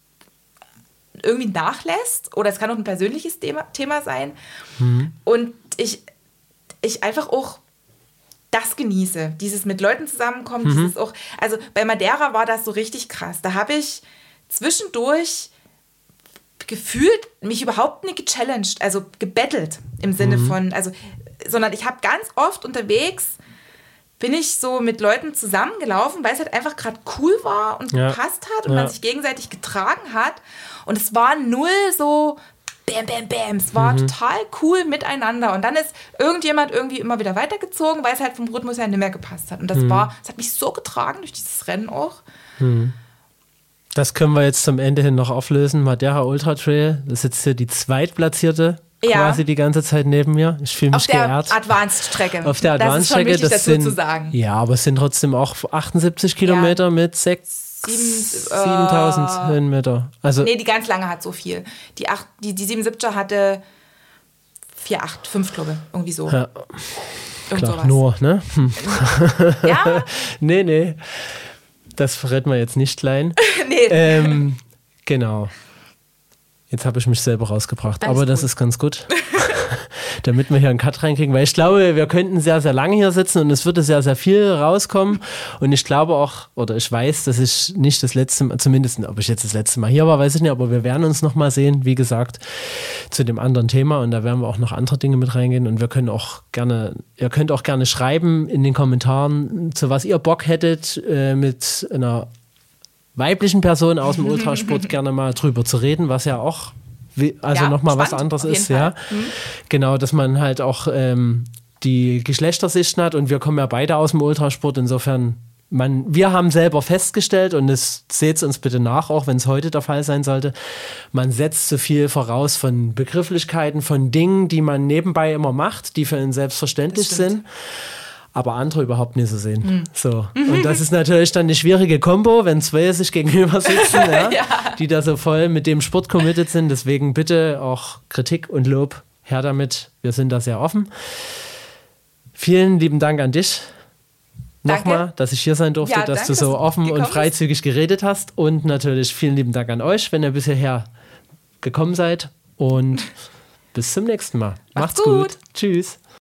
irgendwie nachlässt oder es kann auch ein persönliches Thema, Thema sein mhm. und ich, ich einfach auch das genieße, dieses mit Leuten zusammenkommen, mhm. dieses auch, also bei Madeira war das so richtig krass, da habe ich zwischendurch gefühlt mich überhaupt nicht gechallenged, also gebettelt im Sinne mhm. von, also, sondern ich habe ganz oft unterwegs, bin ich so mit Leuten zusammengelaufen, weil es halt einfach gerade cool war und ja. gepasst hat und ja. man sich gegenseitig getragen hat und es war null so bam, bam, bam, es war mhm. total cool miteinander und dann ist irgendjemand irgendwie immer wieder weitergezogen, weil es halt vom Rhythmus her nicht mehr gepasst hat und das mhm. war, es hat mich so getragen durch dieses Rennen auch. Mhm. Das können wir jetzt zum Ende hin noch auflösen. Madeira Ultra Trail, das ist jetzt hier die Zweitplatzierte ja. quasi die ganze Zeit neben mir. Ich fühle mich geehrt. Auf der Advanced-Strecke. Auf der Advanced-Strecke. Das ist schon wichtig, das dazu sind, zu sagen. Ja, aber es sind trotzdem auch achtundsiebzig Kilometer ja. mit sechs, siebentausend äh, Höhenmeter. Also, nee, die ganz lange hat so viel. Die, acht, die, die siebenundsiebziger hatte vier Komma acht, fünf, glaube ich. Irgendwie so. Ja. Klar, nur, ne? Hm. Ja? nee, nee. Das verrät man jetzt nicht klein. nee. Ähm, genau. Jetzt habe ich mich selber rausgebracht. Alles aber das gut. ist ganz gut. Damit wir hier einen Cut reinkriegen. Weil ich glaube, wir könnten sehr, sehr lange hier sitzen und es würde sehr, sehr viel rauskommen. Und ich glaube auch, oder ich weiß, das ist nicht das letzte Mal, zumindest, ob ich jetzt das letzte Mal hier war, weiß ich nicht, aber wir werden uns nochmal sehen, wie gesagt, zu dem anderen Thema. Und da werden wir auch noch andere Dinge mit reingehen. Und wir können auch gerne, ihr könnt auch gerne schreiben in den Kommentaren, zu was ihr Bock hättet, äh, mit einer weiblichen Person aus dem Ultrasport gerne mal drüber zu reden, was ja auch also ja, nochmal was anderes ist, ja. Mhm. Genau, dass man halt auch ähm, die Geschlechtersichten hat und wir kommen ja beide aus dem Ultrasport, insofern, man, wir haben selber festgestellt und das seht uns bitte nach, auch wenn es heute der Fall sein sollte, man setzt so viel voraus von Begrifflichkeiten, von Dingen, die man nebenbei immer macht, die für ihn selbstverständlich sind. Aber andere überhaupt nicht so sehen. Mhm. So. Und das ist natürlich dann eine schwierige Kombo, wenn zwei sich gegenüber sitzen, ja, ja. die da so voll mit dem Sport committed sind. Deswegen bitte auch Kritik und Lob her damit. Wir sind da sehr offen. Vielen lieben Dank an dich. Nochmal, dass ich hier sein durfte, ja, dass danke, du so offen und freizügig geredet hast. Und natürlich vielen lieben Dank an euch, wenn ihr bis hierher gekommen seid. Und bis zum nächsten Mal. Macht's, Macht's gut. gut. Tschüss.